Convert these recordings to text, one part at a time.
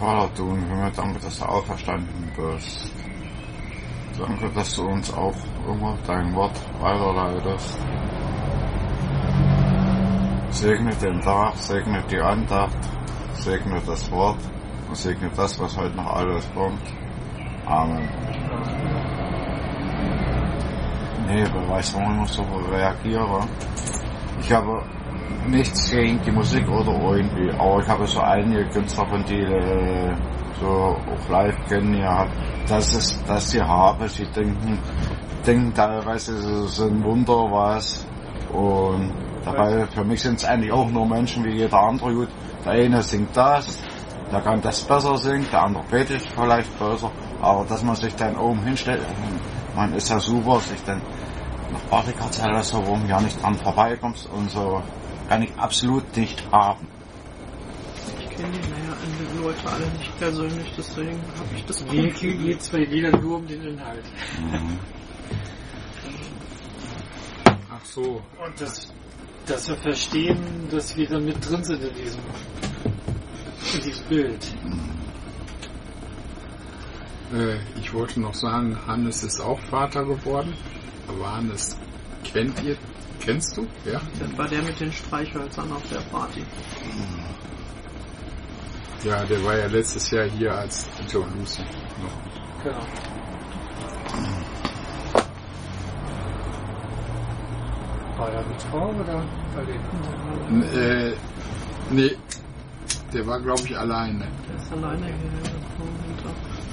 Vater, du im Himmel, danke, dass du auferstanden bist. Danke, dass du uns auch immer dein Wort weiterleitest. Segne den Tag, segne die Andacht, segne das Wort und segne das, was heute noch alles kommt. Amen. Nee, wer weiß, warum ich so reagiere. Ich habe nichts gegen die Musik oder irgendwie, aber ich habe so einige Künstler, von die so auch live kennengelernt, dass sie haben, sie denken teilweise, es ist ein Wunder was, und dabei, für mich sind es eigentlich auch nur Menschen wie jeder andere. Gut, der eine singt das, der kann das besser singen, der andere betet vielleicht besser, aber dass man sich dann oben hinstellt, man ist ja super, sich dann nach Partykartelle so rum ja nicht dran vorbeikommst und so, kann ich absolut nicht haben. Ich kenne die Leute alle nicht persönlich, deswegen habe ich das Mir geht es bei jeder nur um den Inhalt. Mhm. Ach so. Und dass wir verstehen, dass wir da mit drin sind in diesem Bild. Ich wollte noch sagen, Hannes ist auch Vater geworden. Aber Hannes, kennst du? Ja? Das war der mit den Streichhölzern auf der Party. Ja, der war ja letztes Jahr hier als Joe Lucy noch. Genau. War er mit Frau oder nee, der war glaube ich alleine. Der ist alleine hinter.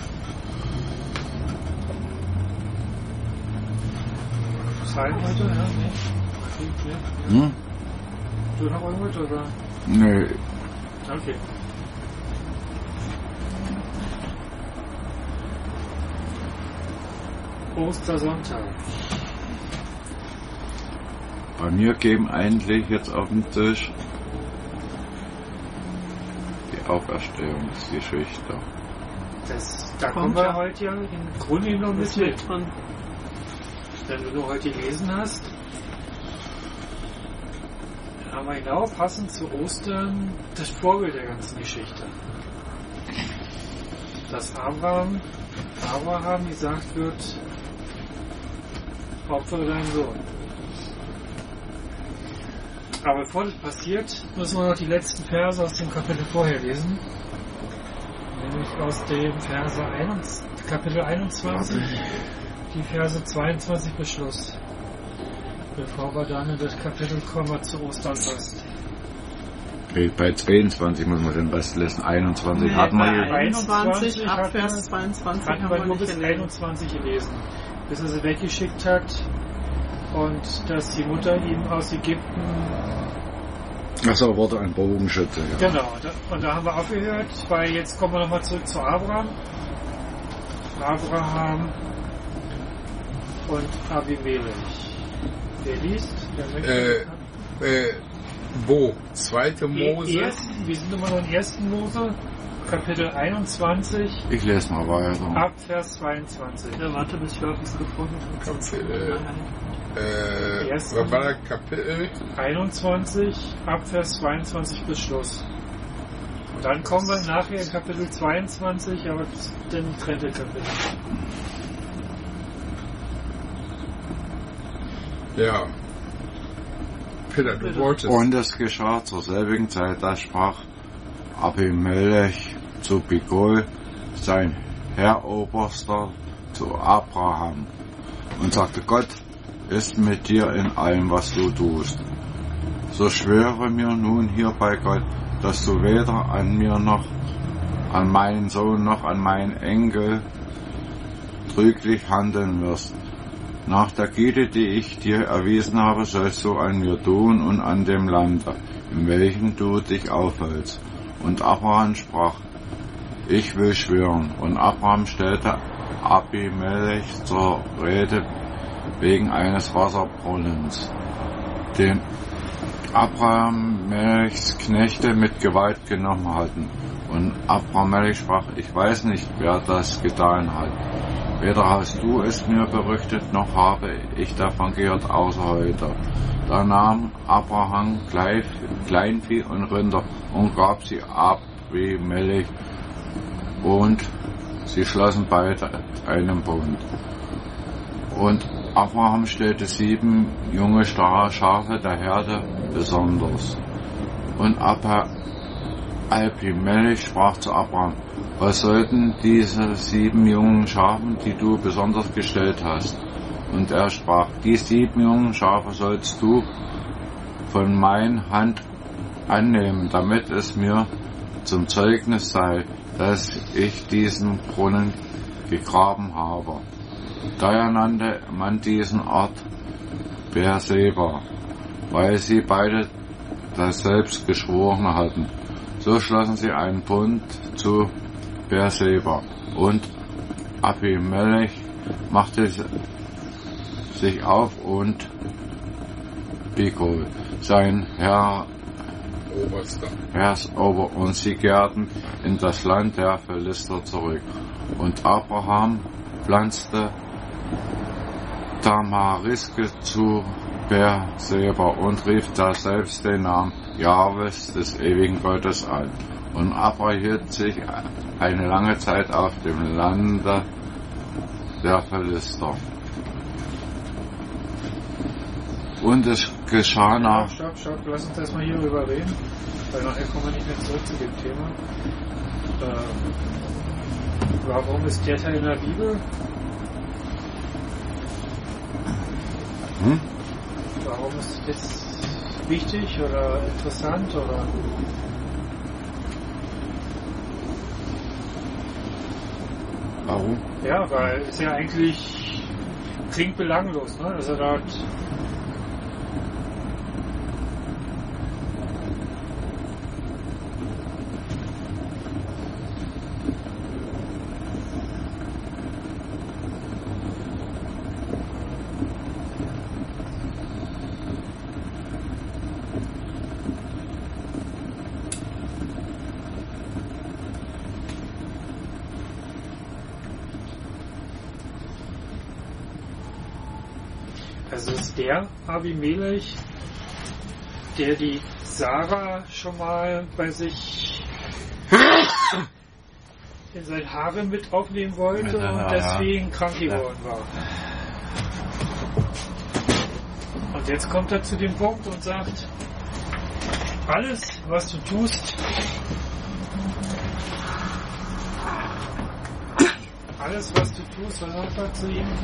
Zeit heute, ja? Nee. Hm? Du noch irgendwas oder? Nee. Okay. Ostersonntag. Bei mir geben eigentlich jetzt auf den Tisch die Auferstehungsgeschichte. Da kommen wir heute ja im Grunde genommen mit dran. Wenn du nur heute gelesen hast, haben wir genau passend zu Ostern das Vorbild der ganzen Geschichte. Dass Abraham gesagt wird, opfere deinen Sohn. Aber bevor das passiert, müssen wir noch die letzten Verse aus dem Kapitel vorher lesen. Nämlich aus dem Kapitel 21, die Verse 22 bis Schluss. Bevor wir dann in das Kapitel kommen, zu Ostern fast. Bei 22 muss man den Rest lesen. 21 nee, hat man hier. 21, ab Vers 22 hatten wir nur bis 21 gelesen. Bis er sie weggeschickt hat und dass die Mutter ihm aus Ägypten... Achso, wurde ein Bogenschütze. Ja. Genau, und da haben wir aufgehört, weil jetzt kommen wir nochmal zurück zu Abraham. Abraham und Abimelech. Wer liest? Wo? 2. Mose? Wir sind immer noch im 1. Mose, Kapitel 21. Ich lese mal weiter. Ab Vers 22. Ja, warte, bis ich es gefunden habe. Was war der Kapitel? 21, ab Vers 22 bis Schluss. Und dann kommen wir nachher in Kapitel 22, aber den trennte Kapitel. Ja. Peter, du wolltest. Und es geschah zur selbigen Zeit, da sprach Abimelech zu Bigol, sein Herroberster, zu Abraham, und sagte, Gott ist mit dir in allem, was du tust. So schwöre mir nun hier bei Gott, dass du weder an mir noch an meinen Sohn noch an meinen Enkel trüglich handeln wirst. Nach der Güte, die ich dir erwiesen habe, sollst du an mir tun und an dem Lande, in welchem du dich aufhältst. Und Abraham sprach, ich will schwören. Und Abraham stellte Abimelech zur Rede wegen eines Wasserbrunnens, den Abimelechs Knechte mit Gewalt genommen hatten. Und Abimelech sprach, ich weiß nicht, wer das getan hat. Weder hast du es mir berichtet, noch habe ich davon gehört, außer heute. Da nahm Abraham Kleinvieh und Rinder und gab sie Abimelech und sie schlossen beide einen Bund. Und Abraham stellte 7 junge Schafe der Herde besonders. Und Abimelech sprach zu Abraham: Was sollten diese 7 jungen Schafen, die du besonders gestellt hast? Und er sprach: Die 7 jungen Schafe sollst du von meiner Hand annehmen, damit es mir zum Zeugnis sei, dass ich diesen Brunnen gegraben habe. Daher nannte man diesen Ort Beerseba, weil sie beide das selbst geschworen hatten. So schlossen sie einen Bund zu Beerseba, und Abimelech machte sich auf und Pikol, sein Herrsober, und sie kehrten in das Land der Philister zurück. Und Abraham pflanzte Tamariske zu Beerseba und rief da selbst den Namen Jahwes des ewigen Gottes an. Und Abraham hielt sich eine lange Zeit auf dem Lande der Philister. Und es geschah nach... Stopp, lass uns erstmal hierüber reden, weil nachher kommen wir nicht mehr zurück zu dem Thema. Warum ist der Teil in der Bibel? Warum ist das wichtig oder interessant oder... Warum? Ja, weil es ja eigentlich klingt belanglos, ne? Also dort... Also ist der Abimelech, der die Sarah schon mal bei sich in sein Harem mit aufnehmen wollte und deswegen krank geworden war. Und jetzt kommt er zu dem Punkt und sagt, alles, was du tust, was sagt er zu ihm?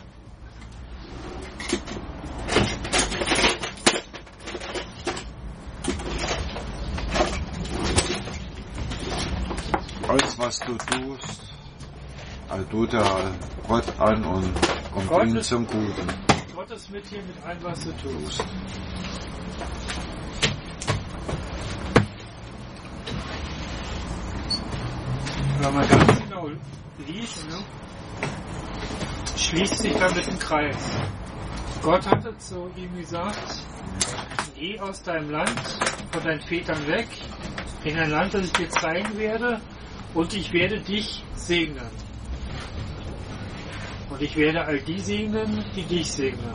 Alles, was du tust, tut der Gott an und bringt zum Guten. Gott ist mit dir, mit allem, was du tust. Wenn man ganz genau liest, ne, schließt sich damit ein Kreis. Gott hatte zu ihm gesagt, geh aus deinem Land, von deinen Vätern weg, in ein Land, das ich dir zeigen werde, und ich werde dich segnen. Und ich werde all die segnen, die dich segnen.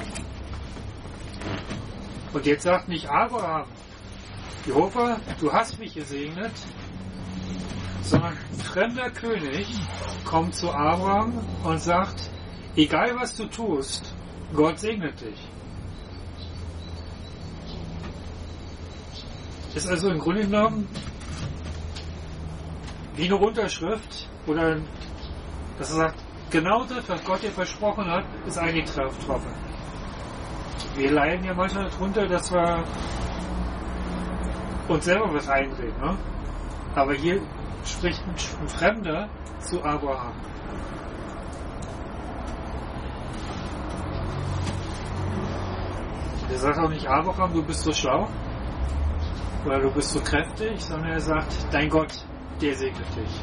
Und jetzt sagt nicht Abraham, Jehova, du hast mich gesegnet, sondern ein fremder König kommt zu Abraham und sagt, egal was du tust, Gott segnet dich. Ist also im Grunde genommen wie eine Unterschrift, oder dass er sagt, genau das, was Gott dir versprochen hat, ist eingetroffen. Wir leiden ja manchmal darunter, dass wir uns selber was einreden, ne? Aber hier spricht ein Fremder zu Abraham. Er sagt auch nicht, Abraham, du bist so schlau oder du bist so kräftig, sondern er sagt, dein Gott, der segnet dich.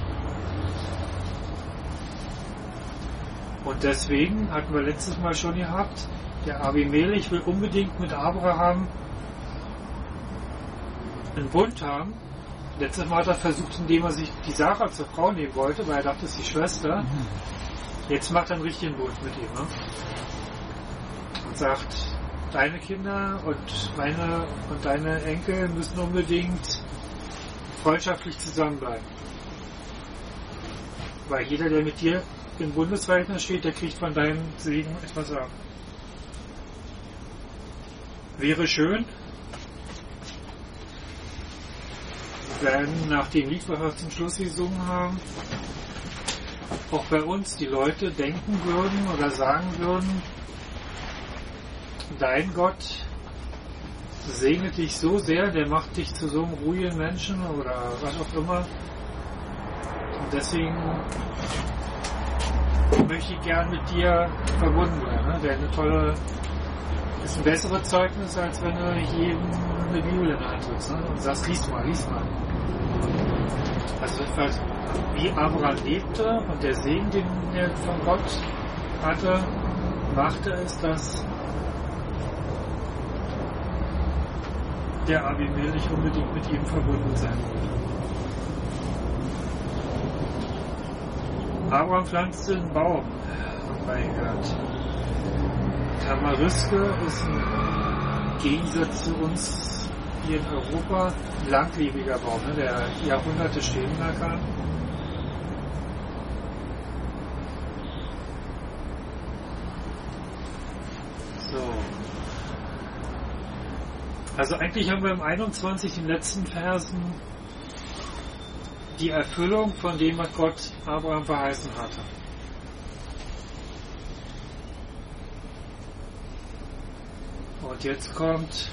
Und deswegen hatten wir letztes Mal schon gehabt, der Abimelech will unbedingt mit Abraham einen Bund haben. Letztes Mal hat er versucht, indem er sich die Sarah zur Frau nehmen wollte, weil er dachte, das ist die Schwester. Jetzt macht er einen richtigen Bund mit ihm. Ne? Und sagt, deine Kinder und meine und deine Enkel müssen unbedingt freundschaftlich zusammenbleiben. Weil jeder, der mit dir im Bundesverhältnis steht, der kriegt von deinem Segen etwas ab. Wäre schön, wenn nach dem Lied, was wir zum Schluss gesungen haben, auch bei uns die Leute denken würden oder sagen würden, dein Gott segnet dich so sehr, der macht dich zu so einem ruhigen Menschen oder was auch immer. Und deswegen möchte ich gern mit dir verbunden bleiben. Ne? Wäre eine tolle, ist ein besseres Zeugnis, als wenn du jedem eine Bibel in der Hand drückst, ne? Und sagst, lies mal. Also wie Abraham lebte und der Segen, den er von Gott hatte, machte es, dass der Abimelech unbedingt mit ihm verbunden sein wollte. Abraham pflanzte einen Baum, haben wir gehört. Tamariske ist im Gegensatz zu uns hier in Europa ein langlebiger Baum, ne, der Jahrhunderte stehen kann. So. Also eigentlich haben wir im 21 in den letzten Versen die Erfüllung von dem, was Gott Abraham verheißen hatte. Und jetzt kommt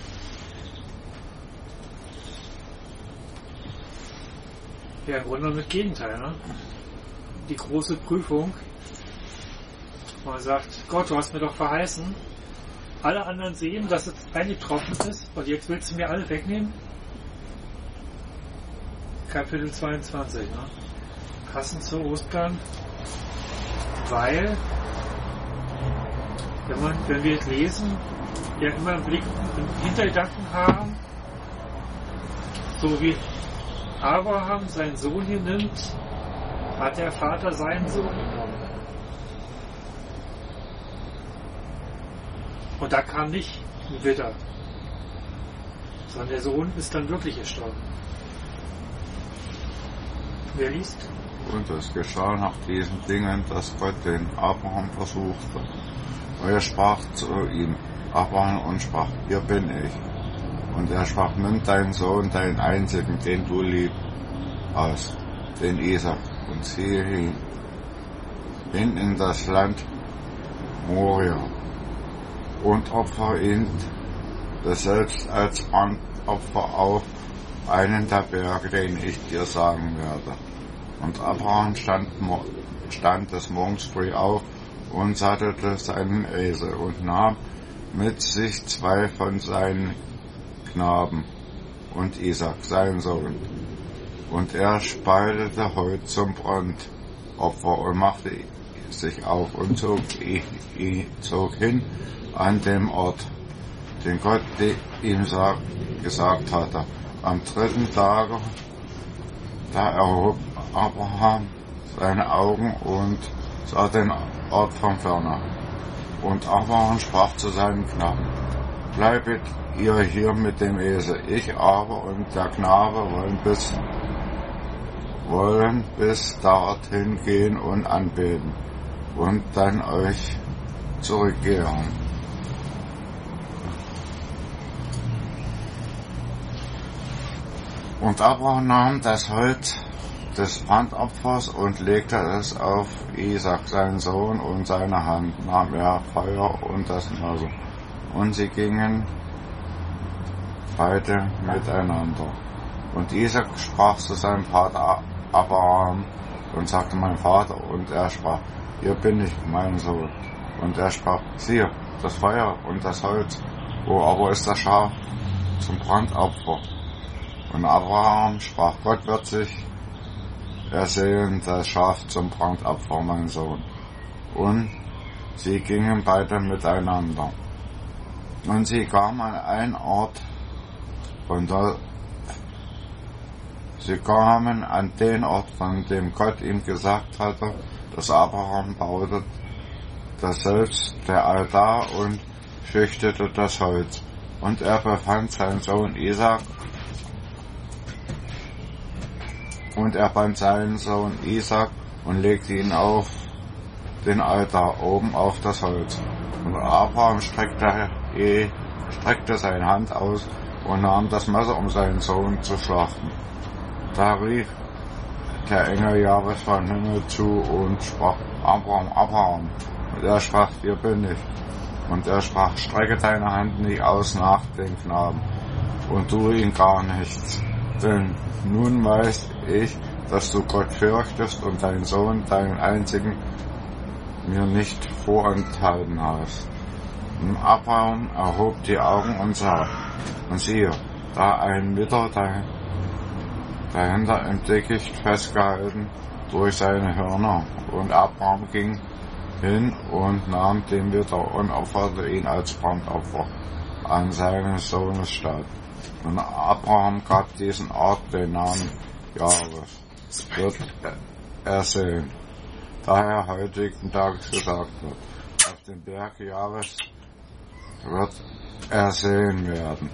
ja im Grunde das Gegenteil, ne? Die große Prüfung. Man sagt, Gott, du hast mir doch verheißen. Alle anderen sehen, dass es eingetroffen ist und jetzt willst du mir alle wegnehmen? Kapitel 22, ne? Passend zu Ostern, weil wenn wir es lesen, ja immer einen Blick im Hintergedanken haben, so wie Abraham seinen Sohn hier nimmt, hat der Vater seinen Sohn genommen. Und da kam nicht ein Widder, sondern der Sohn ist dann wirklich gestorben. Wer liest? Und es geschah nach diesen Dingen, dass Gott den Abraham versuchte. Und er sprach zu ihm, Abraham, und sprach, hier bin ich. Und er sprach, nimm deinen Sohn, deinen einzigen, den du liebst, aus, den Isaak, und ziehe hin in das Land Moria und opfere ihn selbst als Brandopfer auf einen der Berge, den ich dir sagen werde. Und Abraham stand des Morgens früh auf und sattelte seinen Esel und nahm mit sich 2 von seinen Knaben und Isaak, seinen Sohn. Und er spaltete Holz zum Brandopfer und machte sich auf und zog hin an dem Ort, den Gott ihm gesagt hatte. Am 3. Tage, da erhob Abraham seine Augen und sah den Ort von ferne. Und Abraham sprach zu seinen Knaben, bleibet ihr hier mit dem Esel, ich aber und der Knabe wollen bis dorthin gehen und anbeten und dann euch zurückkehren. Und Abraham nahm das Holz des Brandopfers und legte es auf Isaak, seinen Sohn, und seine Hand nahm er Feuer und das Messer. Und sie gingen beide miteinander. Und Isaak sprach zu seinem Vater Abraham und sagte, mein Vater, und er sprach, hier bin ich, mein Sohn. Und er sprach, siehe, das Feuer und das Holz, wo aber ist das Schaf zum Brandopfer? Und Abraham sprach, Gott wird sich ersehen, das Schaf zum Brandopfer, mein Sohn. Und sie gingen beide miteinander. Und sie kamen an einen Ort, und sie kamen an den Ort, von dem Gott ihm gesagt hatte, dass Abraham baute das selbst der Altar und schichtete das Holz. Und er befand seinen Sohn Isaak, und er band seinen Sohn Isaak und legte ihn auf den Altar oben auf das Holz. Und Abraham streckte seine Hand aus und nahm das Messer, um seinen Sohn zu schlachten. Da rief der Engel Jahwes vom Himmel zu und sprach: Abraham, Abraham. Und er sprach: Hier bin ich. Und er sprach: Strecke deine Hand nicht aus nach dem Knaben und tue ihn gar nichts. Denn nun weiß ich, dass du Gott fürchtest und deinen Sohn, deinen einzigen, mir nicht vorenthalten hast. Und Abraham erhob die Augen und sah, und siehe, da ein Widder dahinter im Dickicht festgehalten durch seine Hörner. Und Abraham ging hin und nahm den Widder und opferte ihn als Brandopfer an seines Sohnes statt. Und Abraham gab diesen Ort den Namen Jahwes, wird ersehen. Daher heutigen Tages gesagt wird: Auf dem Berg Jahwes wird ersehen werden.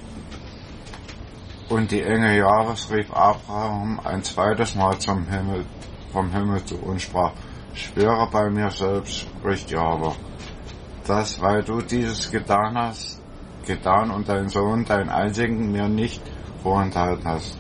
Und die Engel Jahwes rief Abraham ein zweites Mal vom Himmel zu und sprach: Schwöre bei mir selbst, spricht Jahwe, dass, weil du dieses getan und dein Sohn, dein einzigen, mir nicht vorenthalten hast,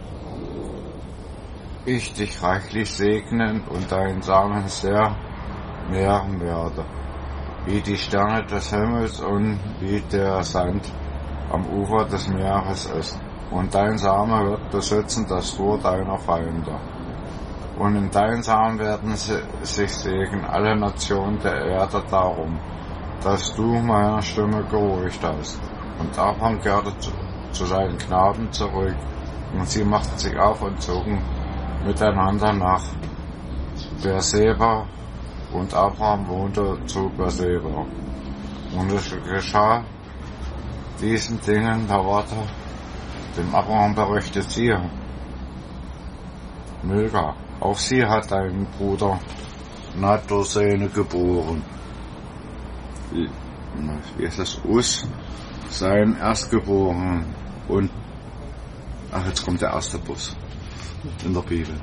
ich dich reichlich segnen und deinen Samen sehr mehren werde, wie die Sterne des Himmels und wie der Sand am Ufer des Meeres ist. Und dein Same wird besitzen das Tor deiner Feinde. Und in deinen Samen werden sich segnen alle Nationen der Erde darum, dass du meiner Stimme gehorcht hast. Und Abraham kehrte zu seinen Knaben zurück, und sie machten sich auf und zogen miteinander nach Beerseba, und Abraham wohnte zu Beerseba. Und es geschah diesen Dingen, da ward dem Abraham berichtet: Siehe, Milka, auch sie hat deinen Bruder Natosene geboren. Wie ist das? Us, sein Erstgeborenen. Und, jetzt kommt der erste Bus in der Bibel.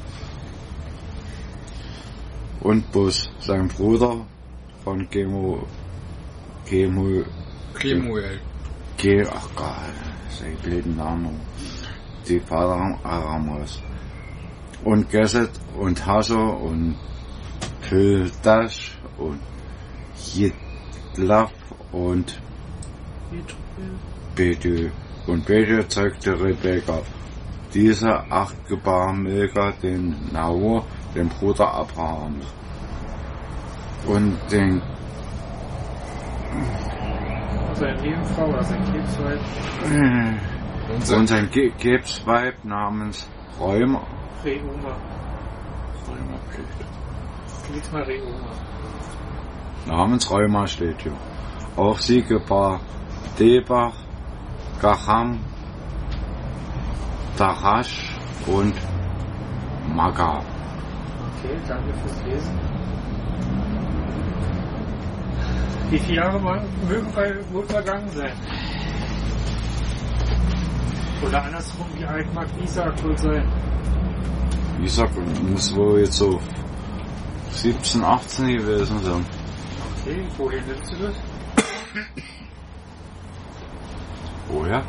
Und Bus, sein Bruder von Kemuel. Ach Gott, sein blöden Namen. Die Vater Aramos. Und Geset und Hasor und Pildash und Jidlaf und Bethu. Und Bethu zeugte Rebekka. Dieser 8 gebar Milka den Nahor, den Bruder Abrahams. Und den seine Nebenfrau oder sein Kebsweib. Und sein Kebsweib namens Reuma. Reuma steht. Mal Reuma. Namens Reuma steht hier. Auch sie gebar Debach, Gaham, Tahash und Maga. Okay, danke fürs Lesen. Wie viele Jahre mögen wohl vergangen sein? Oder andersrum, wie alt mag Isaac wohl sein? Isaac muss wohl jetzt so 17, 18 gewesen sein. Okay, woher nimmst du das? Woher?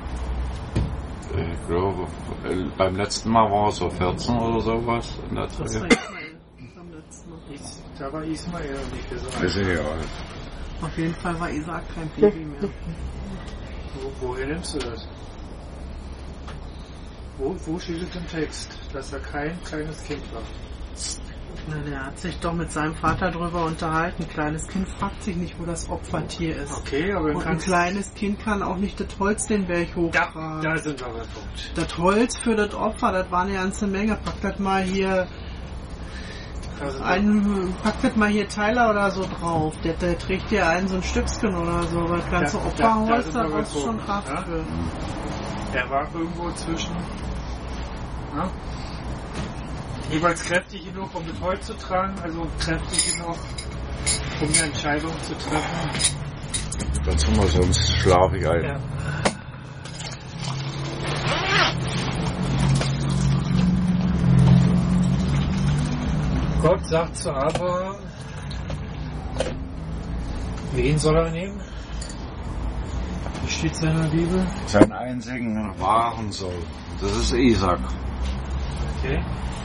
Ich glaube, beim letzten Mal war es so 14 oder sowas. In der Das war Ismael beim letzten Mal. Da war Ismael nicht gesagt. Ist egal. Auf jeden Fall war Isaac kein Baby mehr. Woher nimmst du das? Wo steht es im Text, dass er kein kleines Kind war? Nein, er hat sich doch mit seinem Vater drüber unterhalten. Ein kleines Kind fragt sich nicht, wo das Opfertier ist. Okay, aber und ein kleines Kind kann auch nicht das Holz den Berg hochtragen. Da sind wir beim Punkt. Das Holz für das Opfer, das war eine ganze Menge. Pack das mal hier Tyler oder so drauf. Der trägt dir so ein Stückchen oder so. Das ganze Opferholz, da brauchst du schon Kraft für. Er war irgendwo zwischen jeweils kräftig genug, um das Holz zu tragen, also kräftig genug, um eine Entscheidung zu treffen. Das haben wir, sonst schlafe ich ein. Ja. Gott sagt zu Abraham, wen soll er nehmen? Wie steht es in der Bibel? Seinen einzigen wahren Sohn. Das ist Isaac. Okay.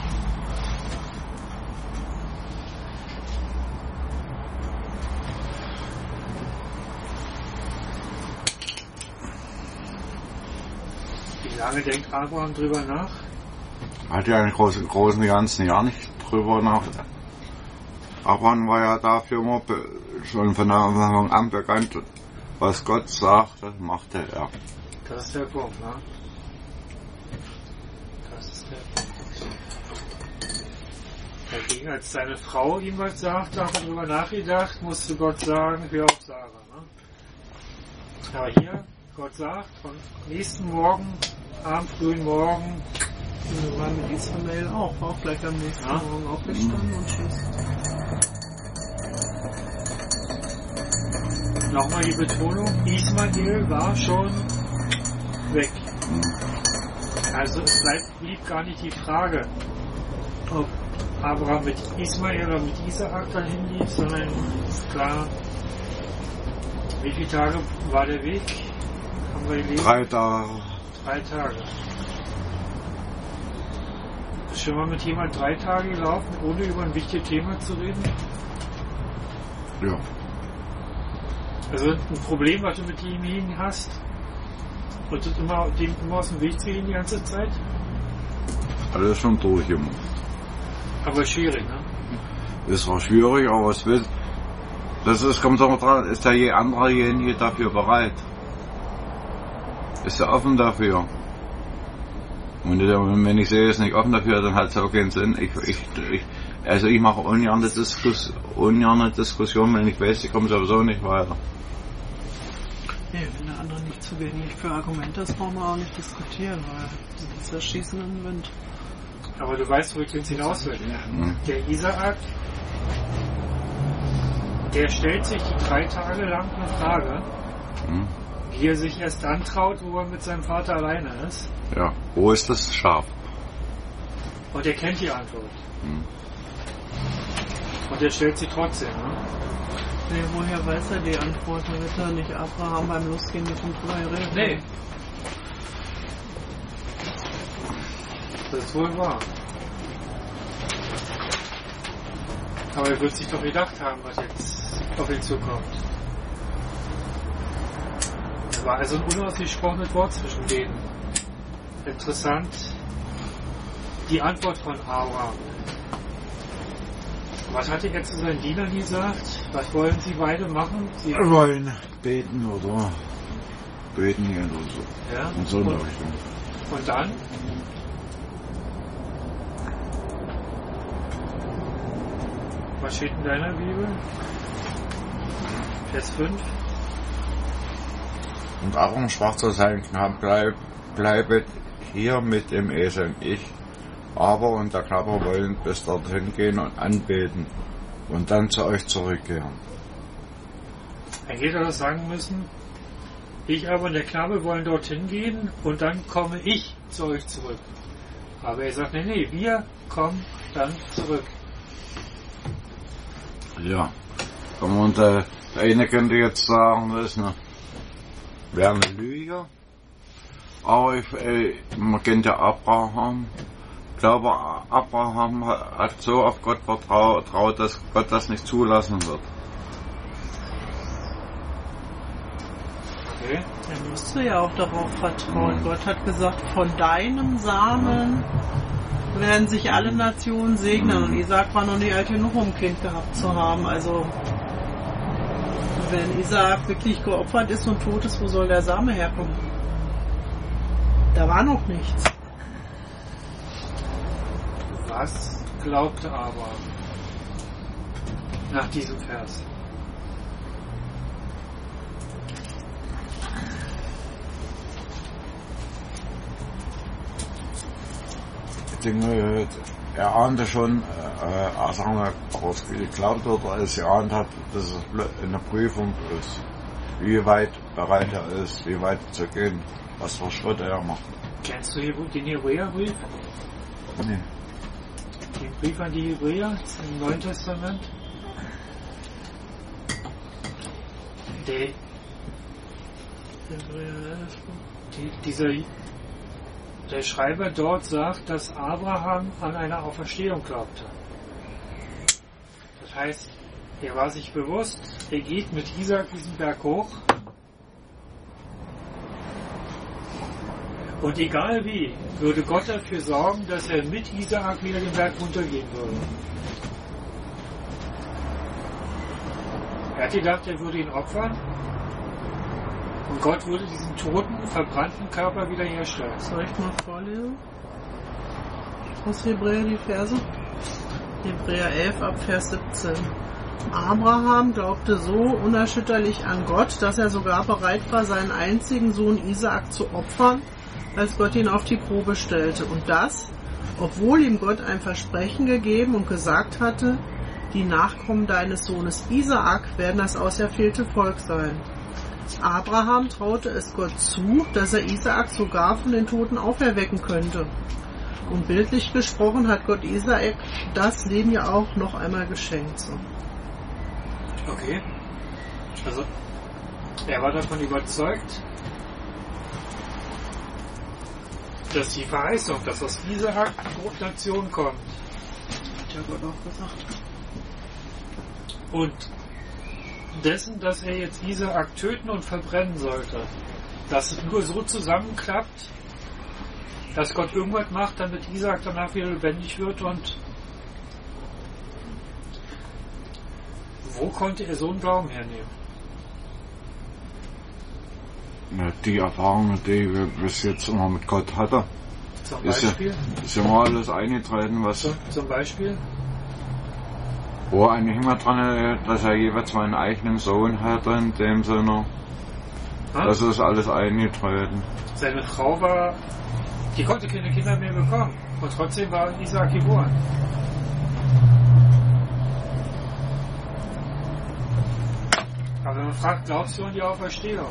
Wie lange denkt Abraham drüber nach? Hat ja im großen ganzen Jahr nicht drüber nachgedacht. Abraham war ja dafür immer schon von Anfang an bekannt. Was Gott sagt, das machte er. Das ist der Punkt, ne? Das ist der Punkt. Dagegen, als seine Frau ihm was sagt, hat er darüber nachgedacht, musste Gott sagen, hör auf Sarah, ne? Aber hier, Gott sagt, am nächsten Morgen, am frühen Morgen, war mit Ismael auch gleich am nächsten Morgen aufgestanden und tschüss. Nochmal die Betonung, Ismael war schon weg. Also es blieb gar nicht die Frage, ob Abraham mit Ismael oder mit Isaak dahin lief, sondern ist klar, wie viele Tage war der Weg? Haben wir gelesen? 3 Tage. 3 Tage. Ist schon mal mit jemand 3 Tage gelaufen, ohne über ein wichtiges Thema zu reden? Ja. Also ein Problem, was du mit demjenigen hast und dem immer aus dem Weg zu gehen die ganze Zeit? Alles schon durchgemacht. Aber schwierig, ne? Ist auch schwierig, aber es wird. Kommt auch dran, ist der anderejenige dafür bereit? Ist er offen dafür? Und wenn ich sehe, ist nicht offen dafür, dann hat es auch keinen Sinn. Ich mache ungern eine Diskussion, wenn ich weiß, ich komme sowieso nicht weiter. Nee, wenn der andere nicht zugänglich für Argumente ist, brauchen wir auch nicht diskutieren, weil das ist Schießen im Wind. Aber du weißt, wo ich jetzt hinaus will. Der Isaak, der stellt sich die 3 Tage lang eine Frage, die er sich erst dann traut, wo er mit seinem Vater alleine ist. Ja, wo ist das Schaf? Und er kennt die Antwort. Und er stellt sie trotzdem, ne? Nee, woher weiß er die Antwort? Da wird er nicht Abraham beim Losgehen mit dem drüber geredet. Nee. Das ist wohl wahr. Aber er wird sich doch gedacht haben, was jetzt auf ihn zukommt. Da war also ein unausgesprochenes Wort zwischen denen. Interessant. Die Antwort von Abraham. Was hat er jetzt zu seinen Dienern gesagt? Was wollen sie beide machen? Sie wollen beten oder gehen oder so. Ja? Und so in der Richtung. Und dann? Was steht in deiner Bibel? Vers 5. Und Aaron sprach zu seinen Knaben, bleibet hier mit dem Esel, ich aber und der Knabe wollen bis dorthin gehen und anbeten und dann zu euch zurückkehren. Dann hätte er das sagen müssen, ich aber und der Knabe wollen dorthin gehen und dann komme ich zu euch zurück. Aber er sagt, nee, wir kommen dann zurück. Ja, und der eine könnte jetzt sagen, das ist wäre eine Lüge, aber man kennt ja Abraham. Ich glaube, Abraham hat so auf Gott vertraut, dass Gott das nicht zulassen wird. Okay. Er musste ja auch darauf vertrauen. Gott hat gesagt, von deinem Samen werden sich alle Nationen segnen. Und Isaak war noch nicht alt genug, um ein Kind gehabt zu haben. Also, wenn Isaak wirklich geopfert ist und tot ist, wo soll der Same herkommen? Da war noch nichts. Was glaubte Abraham nach diesem Vers? Ich denke, er ahnte schon, sagen wir, ob es geglaubt oder es geahnt hat, dass es eine Prüfung ist. Wie weit bereit er ist, wie weit zu gehen, was für Schritte er macht. Kennst du den Hebräerbrief? Nee. Brief an die Hebräer im Neuen Testament. Der Schreiber dort sagt, dass Abraham an eine Auferstehung glaubte. Das heißt, er war sich bewusst, er geht mit Isaak diesen Berg hoch. Und egal wie, würde Gott dafür sorgen, dass er mit Isaak wieder den Berg runtergehen würde. Er hat gedacht, er würde ihn opfern und Gott würde diesen toten, verbrannten Körper wieder herstellen. Soll ich mal vorlesen? Aus Hebräer die Verse? Hebräer 11 ab Vers 17. Abraham glaubte so unerschütterlich an Gott, dass er sogar bereit war, seinen einzigen Sohn Isaak zu opfern, als Gott ihn auf die Probe stellte. Und das, obwohl ihm Gott ein Versprechen gegeben und gesagt hatte, die Nachkommen deines Sohnes Isaak werden das auserwählte Volk sein. Abraham traute es Gott zu, dass er Isaak sogar von den Toten auferwecken könnte. Und bildlich gesprochen hat Gott Isaak das Leben ja auch noch einmal geschenkt. So. Okay. Also, er war davon überzeugt, dass die Verheißung, dass aus Isaak die Nation kommt. Hat ja Gott auch gesagt. Und dessen, dass er jetzt Isaak töten und verbrennen sollte, dass es nur so zusammenklappt, dass Gott irgendwas macht, damit Isaak danach wieder lebendig wird. Und wo konnte er so einen Glauben hernehmen? Ja, die Erfahrungen, die wir bis jetzt immer mit Gott hatten, Zum Beispiel? Ist ja mal alles eingetreten, was Zum Beispiel? wo eigentlich immer dran, dass er jeweils meinen eigenen Sohn hatte, in dem Sinne. Das ist alles eingetreten. Seine Frau die konnte keine Kinder mehr bekommen. Und trotzdem war Isaak geboren. Aber wenn man fragt, glaubst du an die Auferstehung?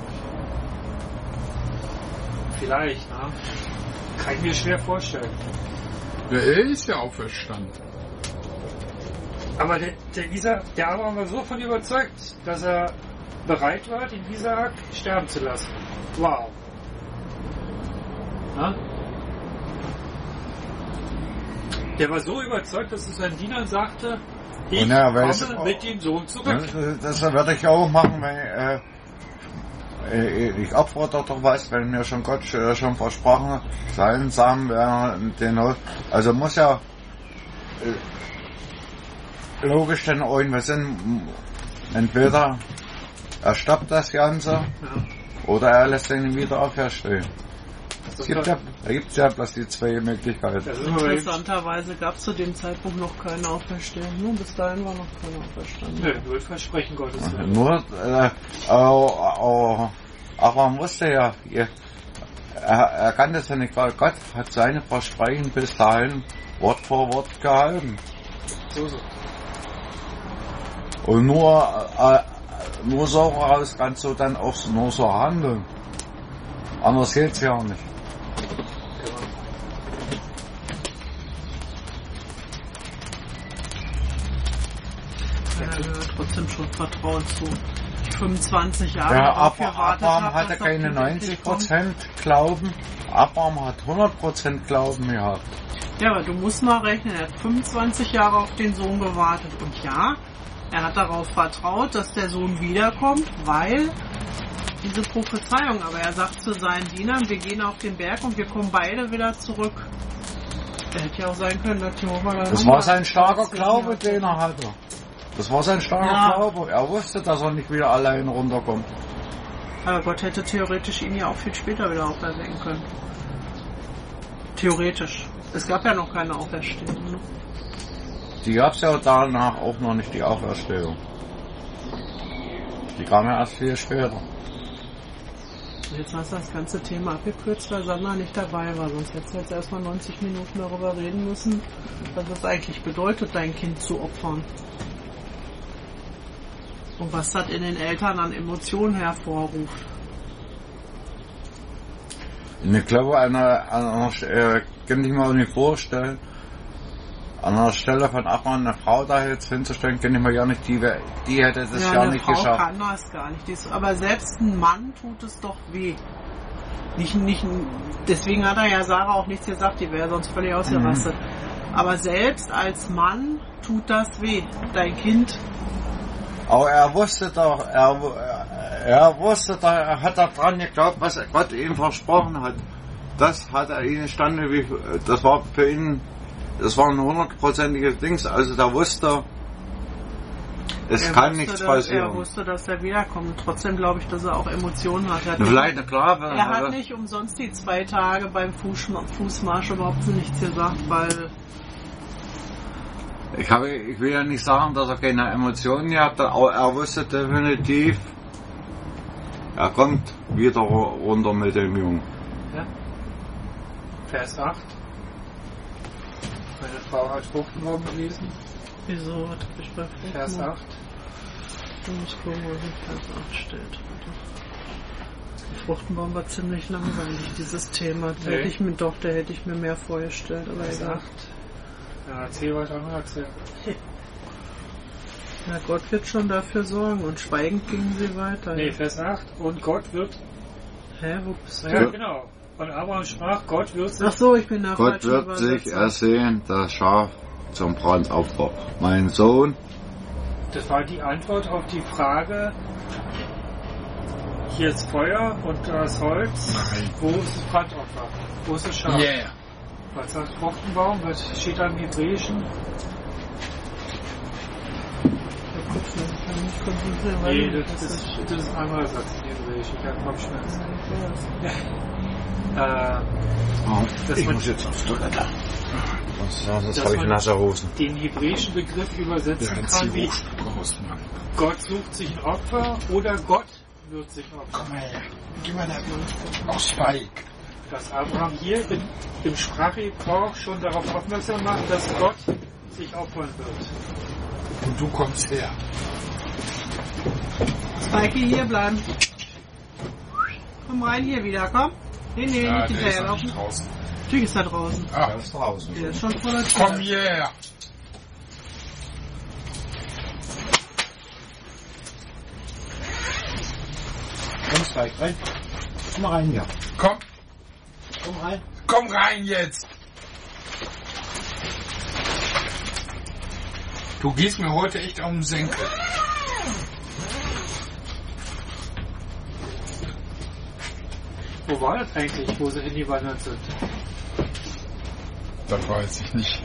Vielleicht, ne? Kann ich mir schwer vorstellen. Ja, er ist ja auferstanden. Aber der Abraham war so von überzeugt, dass er bereit war, den Isaak sterben zu lassen. Wow. Na? Der war so überzeugt, dass er seinen Dienern sagte, ich komme mit dem Sohn zurück. Das werde ich auch machen, wenn ich opfere doch was, wenn mir schon Gott schon versprochen hat, seinen Samen werden den, also muss ja logisch dann irgendwas sind, entweder er stoppt das Ganze oder er lässt ihn wieder auferstehen. Da gibt es ja bloß die zwei Möglichkeiten. Interessanterweise gab es zu dem Zeitpunkt noch keine Auferstehung. Nur bis dahin war noch keine Auferstehung. Nö, nur das Versprechen Gottes. Nur, aber man wusste ja, er kann das ja nicht, weil Gott hat seine Versprechen bis dahin Wort vor Wort gehalten. So. Und nur so raus kannst du dann auch nur so handeln. Anders geht's ja nicht. Trotzdem schon Vertrauen zu. 25 Jahre. Ja, Abraham hatte keine 90% Glauben. Abraham hat 100% Glauben gehabt. Ja, aber du musst mal rechnen, er hat 25 Jahre auf den Sohn gewartet. Und ja, er hat darauf vertraut, dass der Sohn wiederkommt, weil diese Prophezeiung, aber er sagt zu seinen Dienern, wir gehen auf den Berg und wir kommen beide wieder zurück. Er hätte ja auch sein können, dass Jehova dann das war sein starker Glaube, den er hatte. Das war sein starker Glaube. Er wusste, dass er nicht wieder allein runterkommt. Aber Gott hätte theoretisch ihn ja auch viel später wieder auferwecken können. Theoretisch. Es gab ja noch keine Auferstehung. Ne? Die gab es ja danach auch noch nicht, die Auferstehung. Die kam ja erst viel später. Jetzt hast du das ganze Thema abgekürzt, weil Sandra nicht dabei war. Sonst hättest du jetzt erstmal 90 Minuten darüber reden müssen, was es eigentlich bedeutet, dein Kind zu opfern. Und was das in den Eltern an Emotionen hervorruft. Ich glaube, kann ich mir auch nicht vorstellen, an der Stelle von Abraham eine Frau da jetzt hinzustellen, kann ich mir ja nicht, die hätte das ja eine nicht Frau geschafft. Kann das gar nicht. Aber selbst ein Mann tut es doch weh. Deswegen hat er ja Sarah auch nichts gesagt, die wäre sonst völlig ausgerastet. Aber selbst als Mann tut das weh. Dein Kind. Aber er wusste doch, er hat daran geglaubt, was Gott ihm versprochen hat. Das hat er ihnen das war für ihn, das war ein 100%iges Dings, also da wusste, es kann nichts passieren. Er wusste, dass er wiederkommt. Trotzdem glaube ich, dass er auch Emotionen hat. Vielleicht, klar. Er hat nicht umsonst die 2 Tage beim Fußmarsch überhaupt nichts gesagt, weil... Ich will ja nicht sagen, dass er keine Emotionen gehabt hat, aber er wusste definitiv, er kommt wieder runter mit dem Jungen. Ja. Vers 8. Meine Frau hat Fruchtenbaum gelesen. Wieso? Was hab ich bei Fruchtenbaum? Vers 8. Ich muss gucken, wo sich Vers 8 steht. Der Fruchtenbaum war ziemlich langweilig, dieses Thema. Da hätte ich mir mehr vorgestellt. Aber Vers 8. Ja, erzähl weiter noch erzählen. Na, Gott wird schon dafür sorgen und schweigend gingen sie weiter. Nee, Vers 8. Und Gott wird... Hä, wo bist du? Ja, genau. Und Abraham sprach, Gott wird sich... Ach so, ich bin da Gott wird sich ersehen, das Schaf zum Brandopfer. Mein Sohn. Das war die Antwort auf die Frage, hier ist Feuer und das Holz. Nein. Wo ist das Brandopfer? Wo ist das Schaf? Yeah. Was sagt Fruchtenbaum? Was steht da im Hebräischen? Nee, das ist ein anderer Satz in Hebräisch. Ich habe Kopfschmerzen. Ich muss jetzt aufs Toilette. Sonst habe ich nasse Hosen. Den hebräischen Begriff übersetzen kann wie Gott sucht sich ein Opfer oder Gott wird sich opfern. Komm mal her. Gib mal da aus Spike. Dass Abraham hier im Sprachgebrauch schon darauf aufmerksam macht, dass Gott sich opfern wird. Und du kommst her. Spike, hier bleiben. Komm rein hier wieder, komm. Nee, nicht hinterherlaufen. Natürlich ist er draußen. Ah, er ist draußen. Der ist schon vor der Tür. Komm hierher. Komm, Spike, rein. Komm mal rein, ja. Komm. Komm rein. Komm rein jetzt. Du gehst mir heute echt auf den Senkel. Wo war das eigentlich, wo sie hingewandert sind? Das weiß ich nicht.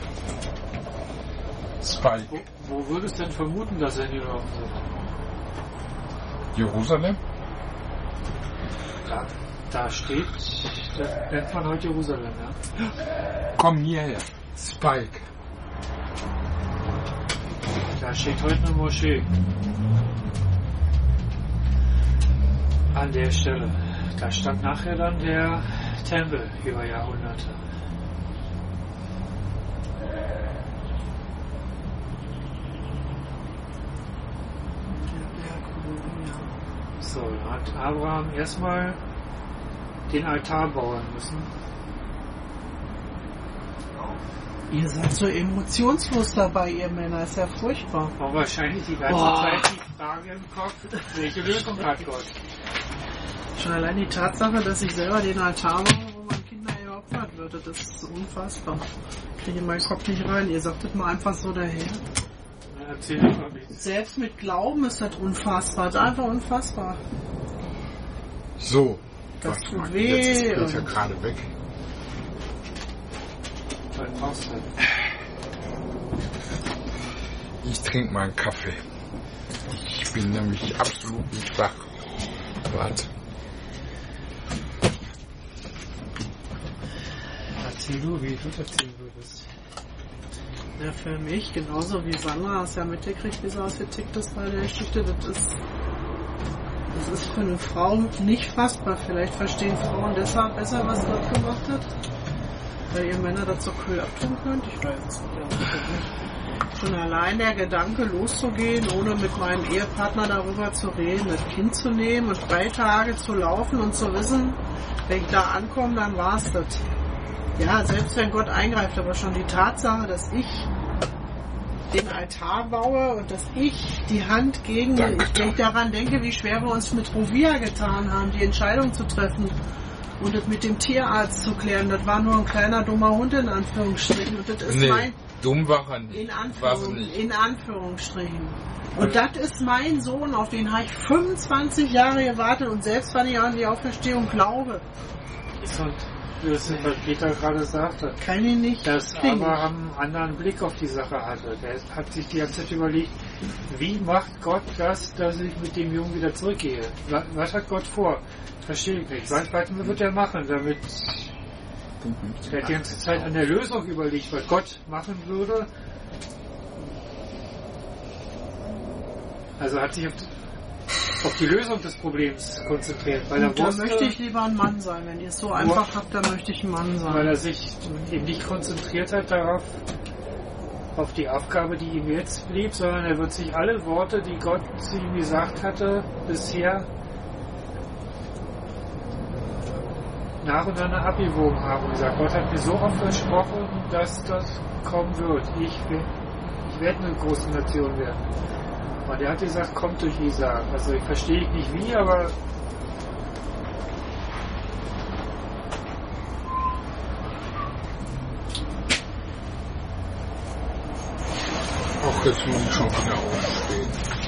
Spike. Wo würdest du denn vermuten, dass sie hingelaufen sind? Jerusalem? Da steht, das nennt man heute Jerusalem, ja? Komm hierher. Spike. Da steht heute eine Moschee. An der Stelle. Da stand nachher dann der Tempel über Jahrhunderte. So, dann hat Abraham erstmal den Altar bauen müssen. Ihr seid so emotionslos dabei, ihr Männer. Ist ja furchtbar. Und wahrscheinlich die ganze Zeit die Frage im Kopf, welche Lösung hat Gott? Schon allein die Tatsache, dass ich selber den Altar mache, wo mein Kinder geopfert würde, das ist unfassbar. Ich kriege in meinen Kopf nicht rein. Ihr sagt das mal einfach so daher. Erzähl doch mal nichts. Selbst mit Glauben ist das unfassbar. Das ist einfach unfassbar. So. Das Warte tut mal, weh. Jetzt ist ja gerade weg. Was machst du? Ich trinke mal einen Kaffee. Ich bin nämlich absolut nicht wach. Warte. Erzähl du, wie du erzählen würdest. Ja, für mich, genauso wie Sandra es ja mitgekriegt, wie sie ausgetickt ist bei der Geschichte, das ist für eine Frau nicht fassbar. Vielleicht verstehen Frauen deshalb besser, was Gott gemacht hat, weil ihr Männer das so kühl abtun könnt. Ich weiß es nicht. Schon allein der Gedanke, loszugehen, ohne mit meinem Ehepartner darüber zu reden, das Kind zu nehmen und 3 Tage zu laufen und zu wissen, wenn ich da ankomme, dann war's das. Ja, selbst wenn Gott eingreift, aber schon die Tatsache, dass ich den Altar baue und dass ich die Hand gegen, ich daran denke, wie schwer wir uns mit Rovia getan haben, die Entscheidung zu treffen und das mit dem Tierarzt zu klären. Das war nur ein kleiner dummer Hund in Anführungsstrichen. Und das ist dumm war er nicht. In Anführungsstrichen. Und das ist mein Sohn, auf den habe ich 25 Jahre gewartet und selbst wenn ich an die Auferstehung glaube. Und was Peter gerade sagte, kann ich nicht. Dass Abraham einen anderen Blick auf die Sache hatte. Der hat sich die ganze Zeit überlegt, wie macht Gott das, dass ich mit dem Jungen wieder zurückgehe? Was hat Gott vor? Verstehe ich nicht. Was wird er machen, damit... Er hat die ganze Zeit an der Lösung überlegt, was Gott machen würde. Also hat sich auf die Lösung des Problems konzentriert. Weil da möchte ich lieber ein Mann sein. Wenn ihr es so einfach habt, dann möchte ich ein Mann sein. Weil er sich eben nicht konzentriert hat darauf, auf die Aufgabe, die ihm jetzt blieb, sondern er wird sich alle Worte, die Gott zu ihm gesagt hatte, bisher nach und nach abgewogen haben und gesagt, Gott hat mir so oft versprochen, dass das kommen wird. Ich werde eine große Nation werden. Und er hat gesagt, kommt durch Isaak. Also ich verstehe nicht wie, aber auch jetzt muss ich schon wieder aufstehen.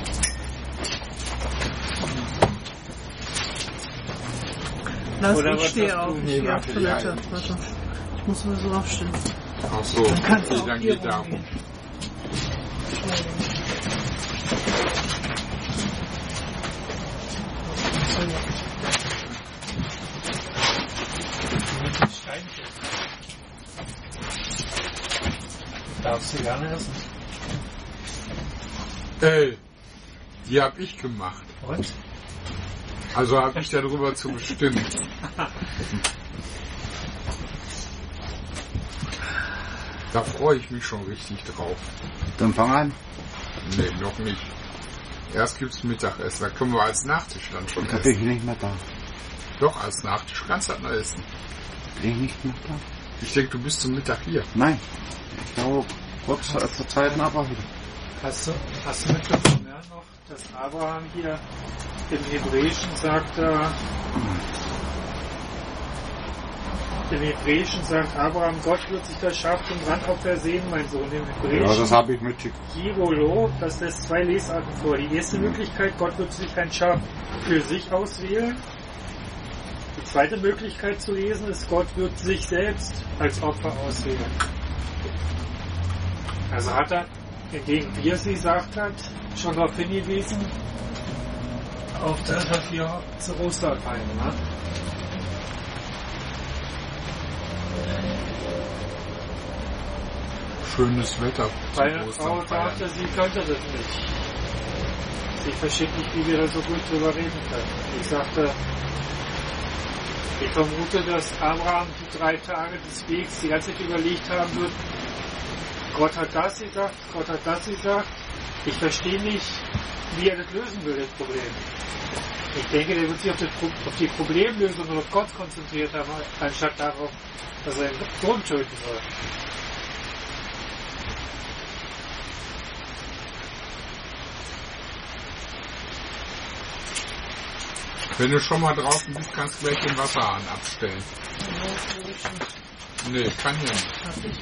Ich stehe auf. Ich gehe auf Toilette. Warte. Ich muss sowieso aufstehen. Ach so, okay, dann geht darum. Darfst du gerne essen? Die hab ich gemacht. Und? Also habe ich darüber zu bestimmen. Da freue ich mich schon richtig drauf. Dann fang an. Nee, noch nicht. Erst gibt's Mittagessen, da können wir als Nachtisch dann schon essen. Da bin ich nicht mehr da. Doch, als Nachtisch kannst du das noch essen. Bin ich nicht mehr da? Ich denke, du bist zum Mittag hier. Nein. Ich glaube, kurz zur Zeit aber wieder. Hast du mitbekommen, ja, noch, dass Abraham hier im Hebräischen sagt, Abraham, Gott wird sich das Schaf zum Brandopfer sehen, mein Sohn. Im Hebräischen, ja, das habe ich mitgekriegt. Gigolo, das lässt zwei Lesarten vor. Die erste Möglichkeit, Gott wird sich ein Schaf für sich auswählen. Die zweite Möglichkeit zu lesen ist, Gott wird sich selbst als Opfer auswählen. Also hat er, indem wir sie gesagt hat, schon darauf hingewiesen, auf das, was wir zu Ostern feiern. Ne? Schönes Wetter. Meine Frau sagte, sie könnte das nicht. Sie versteht nicht, wie wir da so gut drüber reden können. Ich sagte, ich vermute, dass Abraham die 3 Tage des Wegs die ganze Zeit überlegt haben wird, Gott hat das gesagt, Gott hat das gesagt. Ich verstehe nicht, wie er das lösen will, das Problem. Ich denke, der wird sich auf die Problemlösung und auf Gott konzentriert haben, anstatt darauf, dass er den Sohn töten soll. Wenn du schon mal draußen bist, kannst du gleich den Wasserhahn abstellen. Nee, kann ja nicht.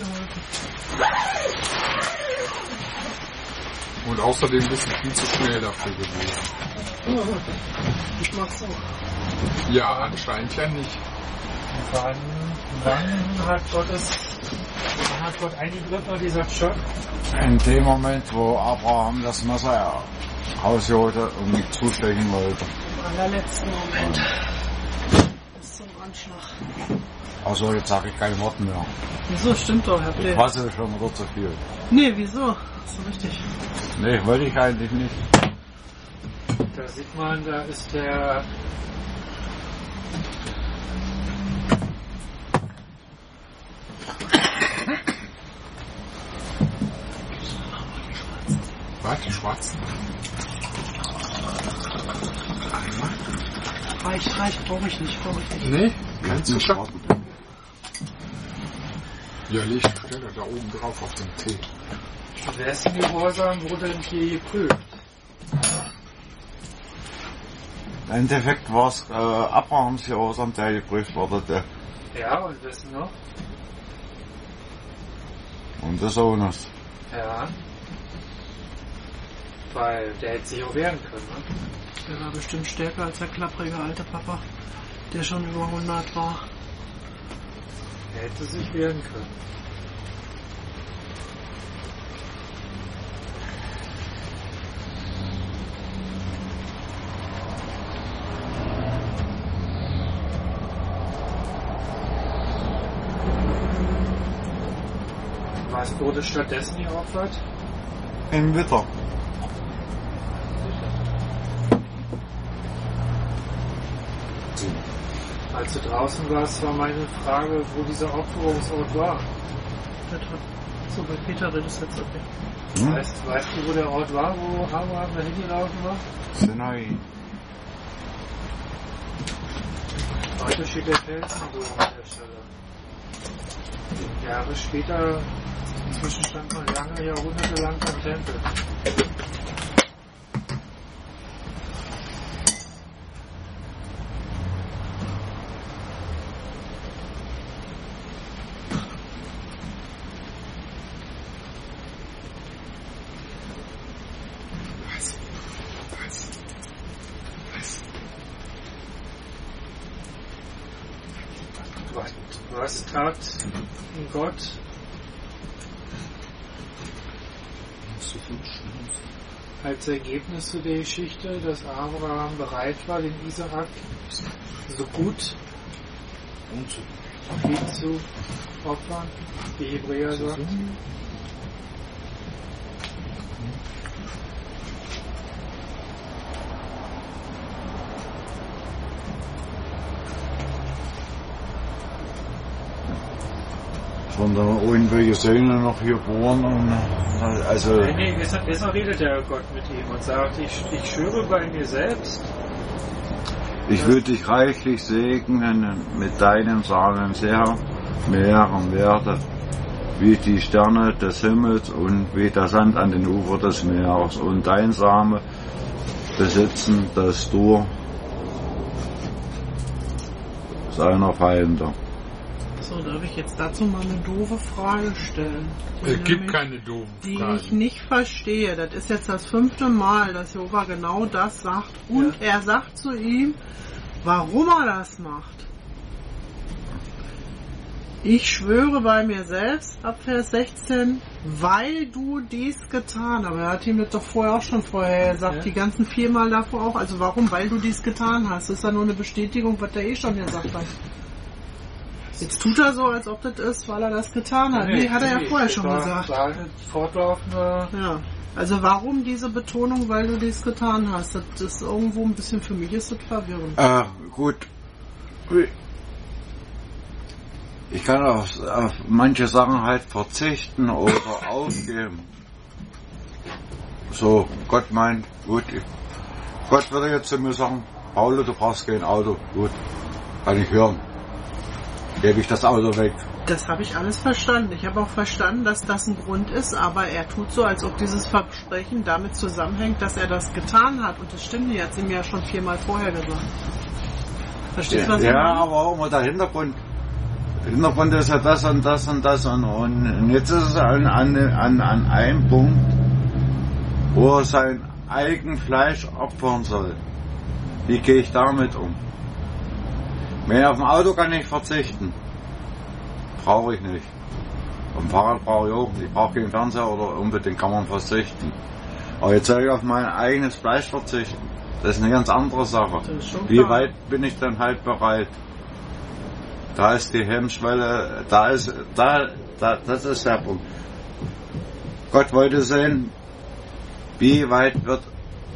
Und außerdem bist du viel zu schnell dafür gewesen. Ich mach's so. Ja, anscheinend ja nicht. Wann hat Gott eingegriffen und gesagt, schon? In dem Moment, wo Abraham das Messer rausholte und mich zustechen wollte. Im allerletzten Moment. Bis zum Anschlag. Also jetzt sage ich kein Wort mehr. Wieso? Stimmt doch, Herr P. Ich hasse schon wieder zu viel. Nee, wieso? Ist so richtig. Nee, wollte ich eigentlich nicht. Da sieht man, da ist der... Was? Die Schwarzen? Reich, brauche ich nicht. Nee, kannst du schon. Ja, stell da oben drauf auf den Tee. Wessen Gehorsam wurde denn hier geprüft? Im Endeffekt war es Abrahams Gehorsam, der geprüft wurde, Ja, und wessen noch? und des Sohnes. Ja. Weil der hätte sich auch wehren können, ne? Der war bestimmt stärker als der klapprige alte Papa, der schon über 100 war. Er hätte sich wehren können. Was wurde stattdessen geopfert? Im Witter. Als du draußen warst, war meine Frage, wo dieser Opferungsort war. So, bei Peter redest du jetzt okay. Hm? Weißt du, wo der Ort war, wo Abraham da hingelaufen war? Sinai. Heute steht der Felsen so an der Stelle. Jahre später, inzwischen stand man lange Jahrhunderte lang am Tempel. Was tat Gott? Als Ergebnis zu der Geschichte, dass Abraham bereit war, den Isaak so gut und viel zu opfern, wie Hebräer sagt. Von der irgendwelche Söhne noch geboren und also. Nee, deshalb redet der Gott mit ihm und sagt, ich schwöre bei mir selbst. Ich will dich reichlich segnen mit deinem Samen sehr mehren werde, wie die Sterne des Himmels und wie der Sand an den Ufern des Meeres und dein Same besitzen das Tor seiner Feinde. So, darf ich jetzt dazu mal eine doofe Frage stellen? Es gibt keine doofen Die Fragen. ich nicht verstehe. Das ist jetzt das 5. Mal, dass Jehova genau das sagt. Und er sagt zu ihm, warum er das macht. Ich schwöre bei mir selbst, ab Vers 16, weil du dies getan hast. Aber er hat ihm das doch vorher auch schon gesagt, Ja. die ganzen 4 Mal davor auch. Also warum? Weil du dies getan hast. Das ist ja nur eine Bestätigung, was er schon gesagt hat. Jetzt tut er so, als ob das ist, weil er das getan hat. Nee, hat er ja vorher schon gesagt. War eine fortlaufende. Ja. Also warum diese Betonung, weil du dies getan hast? Das ist irgendwo ein bisschen, für mich ist das verwirrend. Gut. Ich kann auf manche Sachen halt verzichten oder aufgeben. So, Gott meint, gut. Gott würde jetzt zu mir sagen, Paulo, du brauchst kein Auto. Gut, kann ich hören. Gebe ich das Auto weg. Das habe ich alles verstanden. Ich habe auch verstanden, dass das ein Grund ist, aber er tut so, als ob dieses Versprechen damit zusammenhängt, dass er das getan hat. Und das stimmt nicht, hat sie mir ja schon 4 Mal vorher gesagt. Verstehst du, was ich Ja, meine? aber auch immer der Hintergrund. Der Hintergrund ist ja das und das und das und jetzt ist es an einem Punkt, wo er sein eigen Fleisch opfern soll. Wie gehe ich damit um? Mehr auf dem Auto kann ich verzichten. Brauche ich nicht. Auf dem Fahrrad brauche ich auch nicht. Ich brauche keinen Fernseher oder unbedingt kann man verzichten. Aber jetzt soll ich auf mein eigenes Fleisch verzichten. Das ist eine ganz andere Sache. Das ist schon Wie klar. weit bin ich dann halt bereit? Da ist die Hemmschwelle, das ist der Punkt. Gott wollte sehen, wie weit wird,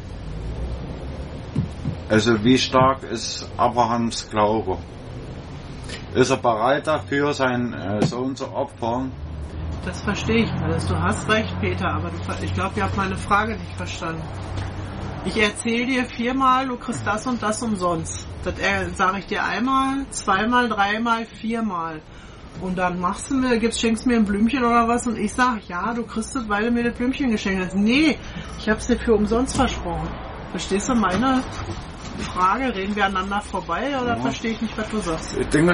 also wie stark ist Abrahams Glaube? Ist er bereit dafür, seinen Sohn zu opfern? Das verstehe ich alles. Du hast recht, Peter, aber ich glaube, ihr habt meine Frage nicht verstanden. Ich erzähle dir 4 Mal, du kriegst das und das umsonst. Das sage ich dir einmal, 2 Mal, 3 Mal, 4 Mal. Und dann schenkst mir ein Blümchen oder was und ich sag, ja, du kriegst das, weil du mir das Blümchen geschenkt hast. Nee, ich hab's dir für umsonst versprochen. Verstehst du meine Frage? Reden wir aneinander vorbei oder verstehe ich nicht, was du sagst? Ich denke,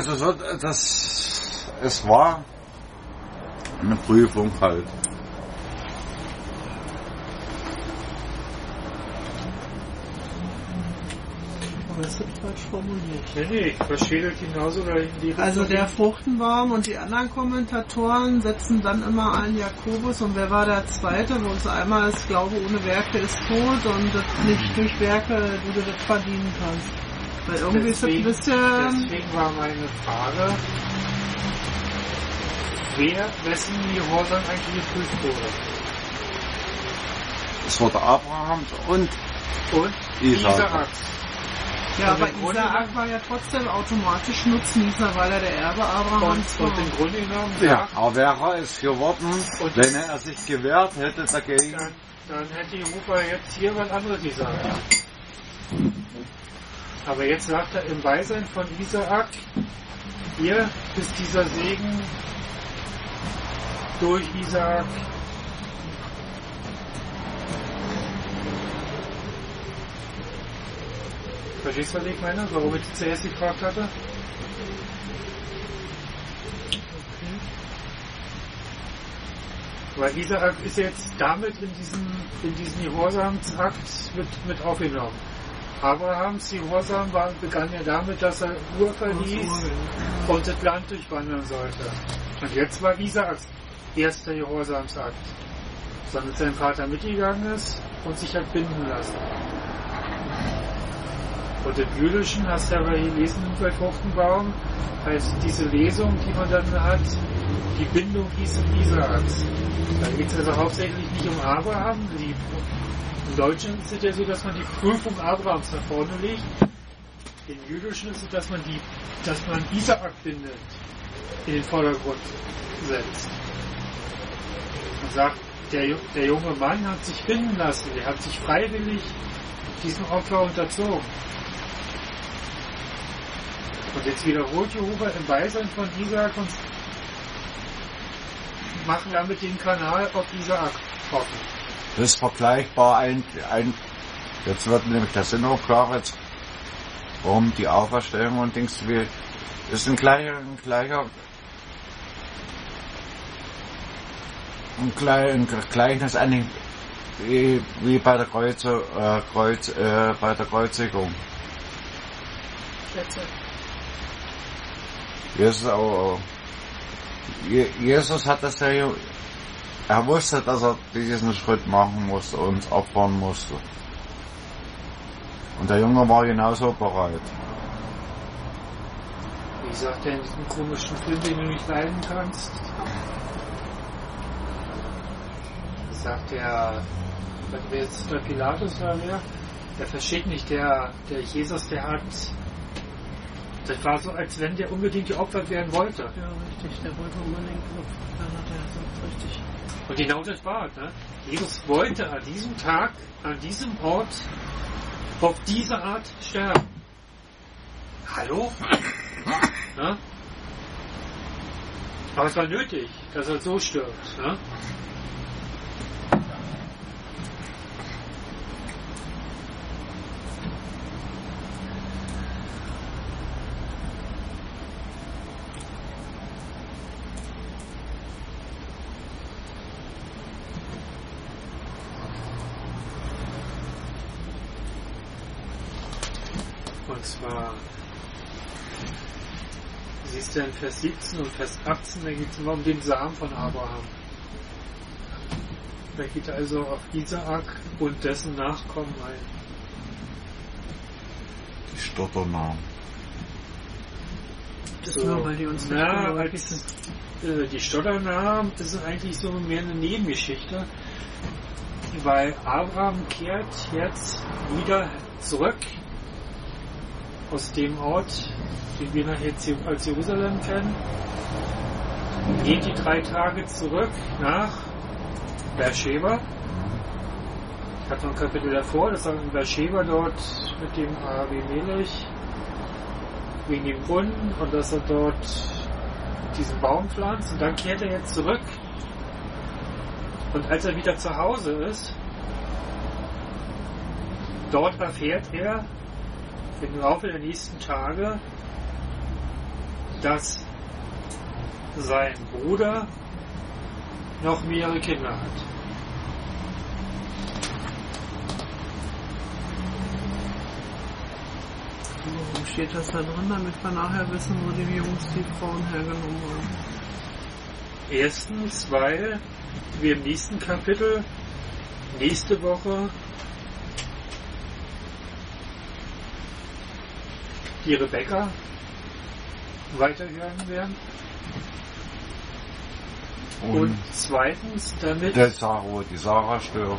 es war eine Prüfung halt. Aber das ist falsch formuliert. Nee, ich verstehe das genauso. In die Richtung. Also der Fruchtenbaum und die anderen Kommentatoren setzen dann immer ein Jakobus und wer war der Zweite, wo es einmal ist, Glaube ohne Werke ist tot und das nicht durch Werke du das verdienen kannst. Weil irgendwie deswegen, ist das ein bisschen... Deswegen war meine Frage, wessen Gehorsam eigentlich geprüft wurde. Es wurde Abrahams und Isaak. Ja, aber Isaak war ja trotzdem automatisch Nutznießer, weil er der Erbe Abrahams war. Und im Grunde genommen... Ja, aber wäre es geworden, wenn er sich gewehrt hätte dagegen... Dann hätte Jehova jetzt hier was anderes gesagt. Aber jetzt sagt er im Beisein von Isaak, hier ist dieser Segen durch Isaak. Verstehst du, was ich meine? Warum ich zuerst gefragt hatte? Okay. Weil Isaak ist jetzt damit in diesen Gehorsamsakt mit aufgenommen. Abrahams Gehorsam begann ja damit, dass er Ur verließ und das Land durchwandern sollte. Und jetzt war Isaaks erster Gehorsamsakt. Dass mit seinem Vater mitgegangen ist und sich hat binden lassen. Und im Jüdischen, hast du ja gelesen bei Fruchtenbaum, heißt diese Lesung, die man dann hat, die Bindung Isaaks. Da geht es also hauptsächlich nicht um Abraham. Im Deutschen ist es ja so, dass man die Prüfung Abrahams nach vorne legt. Im Jüdischen ist es, dass man Isaak bindet, in den Vordergrund setzt. Man sagt, der junge Mann hat sich binden lassen, er hat sich freiwillig diesem Opfer unterzogen. Und jetzt wiederholt Jehova im Beisein von Isaak und machen damit den Kanal auf Isaak offen. Das ist vergleichbar jetzt wird nämlich der Sinn auch klar, jetzt warum die Auferstehung und Dings wie ist ein Gleichnis eigentlich wie bei der bei der Kreuzigung. Jesus hat das ja, er wusste, dass er diesen Schritt machen musste und uns opfern musste. Und der Junge war genauso bereit. Wie sagt er in diesem komischen Film, den du nicht leiden kannst? Sagt der jetzt der Pilatus oder wer? Der versteht nicht, der Jesus, der hat. Das war so, als wenn der unbedingt geopfert werden wollte. Ja, richtig, der wollte unbedingt geopfert werden, hat er gesagt, richtig. Und genau das war es, ne? Jesus wollte an diesem Tag, an diesem Ort, auf diese Art sterben. Hallo? Ne? Aber es war nötig, dass er so stirbt, ne? Und zwar, siehst du in Vers 17 und Vers 18, da geht es immer um den Samen von Abraham. Da geht er also auf Isaak und dessen Nachkommen ein. Die Stotternamen. Das so, nur, weil die uns die Stotternamen, das ist eigentlich so mehr eine Nebengeschichte, weil Abraham kehrt jetzt wieder zurück aus dem Ort, den wir nachher als Jerusalem kennen, geht die 3 Tage zurück nach Beersheba. Ich hatte noch ein Kapitel davor, das war in Beersheba dort mit dem Abimelech wegen dem Brunnen und dass er dort diesen Baum pflanzt und dann kehrt er jetzt zurück. Und als er wieder zu Hause ist, dort erfährt er im Laufe der nächsten Tage, dass sein Bruder noch mehrere Kinder hat. Warum steht das da drin, damit wir nachher wissen, wo die Jungs die Frauen hergenommen haben? Erstens, weil wir im nächsten Kapitel nächste Woche die Rebekka weiterhören werden. Und zweitens, damit... Der die Sarah stirbt.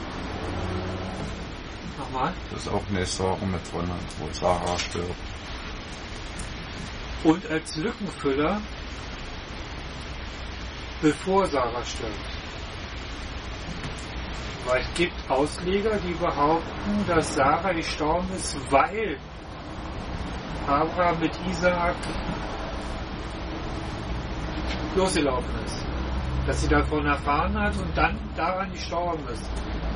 Nochmal? Das ist auch nächste Woche mit drin, wo Sarah stirbt. Und als Lückenfüller, bevor Sarah stirbt. Weil es gibt Ausleger, die behaupten, dass Sarah gestorben ist, weil Abraham mit Isaak losgelaufen ist. Dass sie davon erfahren hat und dann daran gestorben ist.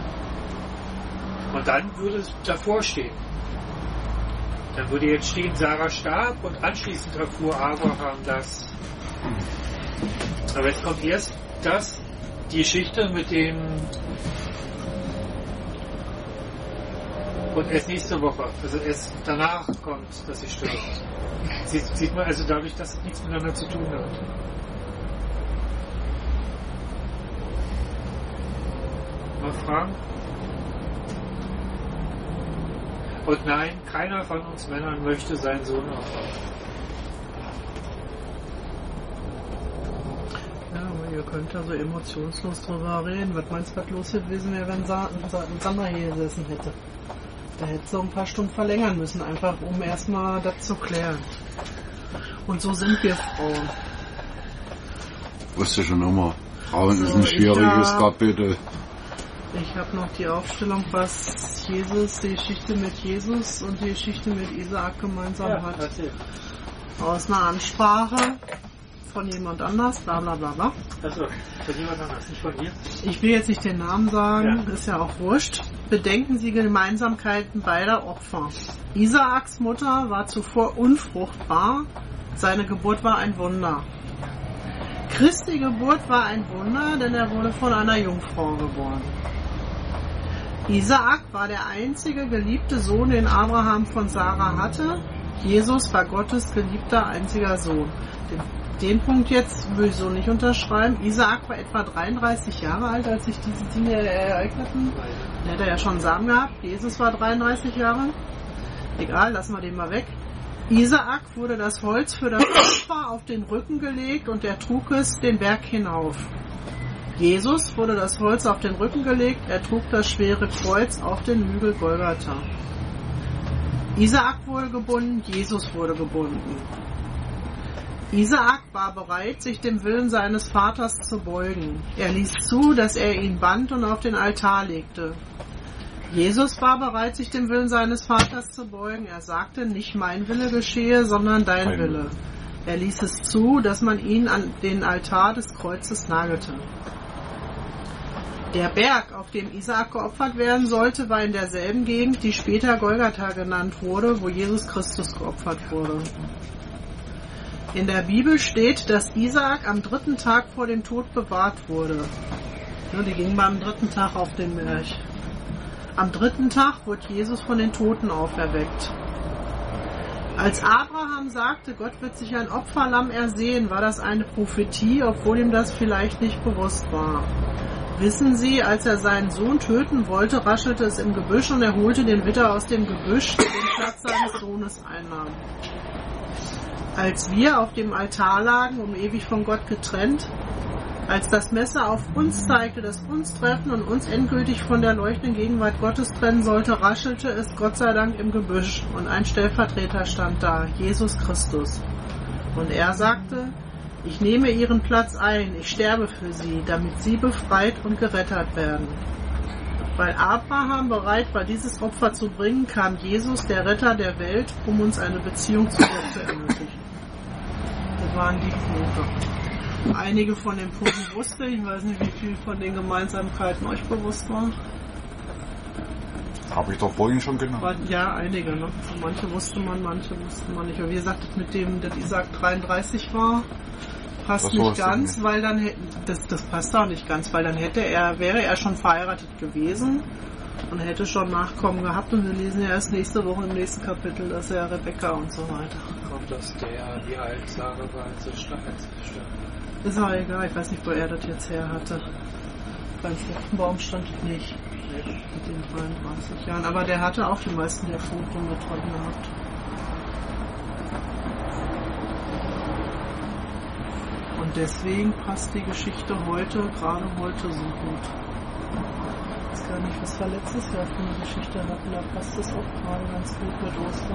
Und dann würde es davor stehen. Dann würde jetzt stehen, Sarah starb und anschließend erfuhr Abraham das. Aber jetzt kommt erst die Geschichte mit dem und erst nächste Woche, also erst danach kommt, dass sie stirbt. Sieht man also dadurch, dass es nichts miteinander zu tun hat. Mal fragen? Und nein, keiner von uns Männern möchte seinen Sohn opfern. Ja, aber ihr könnt ja so emotionslos drüber reden. Was meinst du, was los gewesen wäre, wenn Sandra hier gesessen hätte? Da hätte so ein paar Stunden verlängern müssen, einfach um erstmal das zu klären. Und so sind wir Frauen. Wusste schon immer. Frauen ist ein schwieriges Kapitel. Ich habe noch die Aufstellung, was Jesus, die Geschichte mit Jesus und die Geschichte mit Isaak gemeinsam hat. Erzähl. Aus einer Ansprache von jemand anders, bla bla bla bla. Also, von jemand anders, nicht von dir. Ich will jetzt nicht den Namen sagen, ist ja auch wurscht. Bedenken Sie Gemeinsamkeiten beider Opfer. Isaaks Mutter war zuvor unfruchtbar, seine Geburt war ein Wunder. Christi Geburt war ein Wunder, denn er wurde von einer Jungfrau geboren. Isaak war der einzige geliebte Sohn, den Abraham von Sarah hatte. Jesus war Gottes geliebter einziger Sohn. Den Punkt jetzt will ich so nicht unterschreiben. Isaak war etwa 33 Jahre alt, als sich diese Dinge ereigneten. Der hat ja schon Samen gehabt. Jesus war 33 Jahre. Egal, lassen wir den mal weg. Isaak wurde das Holz für das Opfer auf den Rücken gelegt und er trug es den Berg hinauf. Jesus wurde das Holz auf den Rücken gelegt, er trug das schwere Kreuz auf den Hügel Golgatha. Isaak wurde gebunden, Jesus wurde gebunden. Isaak war bereit, sich dem Willen seines Vaters zu beugen. Er ließ zu, dass er ihn band und auf den Altar legte. Jesus war bereit, sich dem Willen seines Vaters zu beugen. Er sagte, nicht mein Wille geschehe, sondern dein Wille. Er ließ es zu, dass man ihn an den Altar des Kreuzes nagelte. Der Berg, auf dem Isaak geopfert werden sollte, war in derselben Gegend, die später Golgatha genannt wurde, wo Jesus Christus geopfert wurde. In der Bibel steht, dass Isaak am 3. Tag vor dem Tod bewahrt wurde. Die gingen am 3. Tag auf den Berg. Am 3. Tag wurde Jesus von den Toten auferweckt. Als Abraham sagte, Gott wird sich ein Opferlamm ersehen, war das eine Prophetie, obwohl ihm das vielleicht nicht bewusst war. Wissen Sie, als er seinen Sohn töten wollte, raschelte es im Gebüsch und er holte den Widder aus dem Gebüsch, der den Platz seines Sohnes einnahm. Als wir auf dem Altar lagen, um ewig von Gott getrennt, als das Messer auf uns zeigte, das uns treffen und uns endgültig von der leuchtenden Gegenwart Gottes trennen sollte, raschelte es Gott sei Dank im Gebüsch und ein Stellvertreter stand da, Jesus Christus. Und er sagte, ich nehme ihren Platz ein, ich sterbe für sie, damit sie befreit und gerettet werden. Weil Abraham bereit war, dieses Opfer zu bringen, kam Jesus, der Retter der Welt, um uns eine Beziehung zu Gott zu ermöglichen. waren die Punkte. Einige von den Punkten wusste ich, weiß nicht, wie viel von den Gemeinsamkeiten euch bewusst war. Habe ich doch vorhin schon genannt. Ja, einige. Ne? Manche wusste man nicht. Und wie gesagt, mit dem, dass Isaac 33 war, passt Das nicht wusste ich ganz, nicht. weil dann das passt auch nicht ganz, weil dann wäre er schon verheiratet gewesen und hätte schon Nachkommen gehabt, und wir lesen ja erst nächste Woche im nächsten Kapitel, dass er Rebekka und so weiter. Kommt aus der, wie alt Sarah war, als sie starb. Ist auch egal, ich weiß nicht, wo er das jetzt her hatte. Beim Fruchtenbaum stand es nicht. Mit den 33 Jahren. Aber der hatte auch die meisten der Punkte mit drin gehabt. Und deswegen passt die Geschichte gerade heute so gut. Ich weiß gar nicht, was wir letztes Jahr für eine Geschichte hatten. Da passt es auch gerade ganz gut mit Ostern.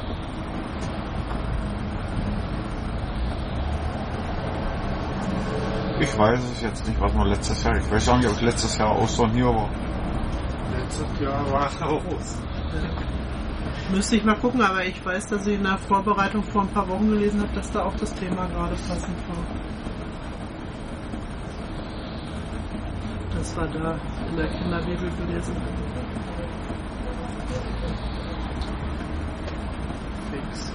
Ich weiß es jetzt nicht, was wir letztes Jahr. Ich weiß auch nicht, ob letztes Jahr Ostern hier war. Letztes Jahr war auch Ostern. Müsste ich mal gucken, aber ich weiß, dass ich in der Vorbereitung vor ein paar Wochen gelesen habe, dass da auch das Thema gerade passend war. Das war da in der Kinderbibel gelesen. Fix.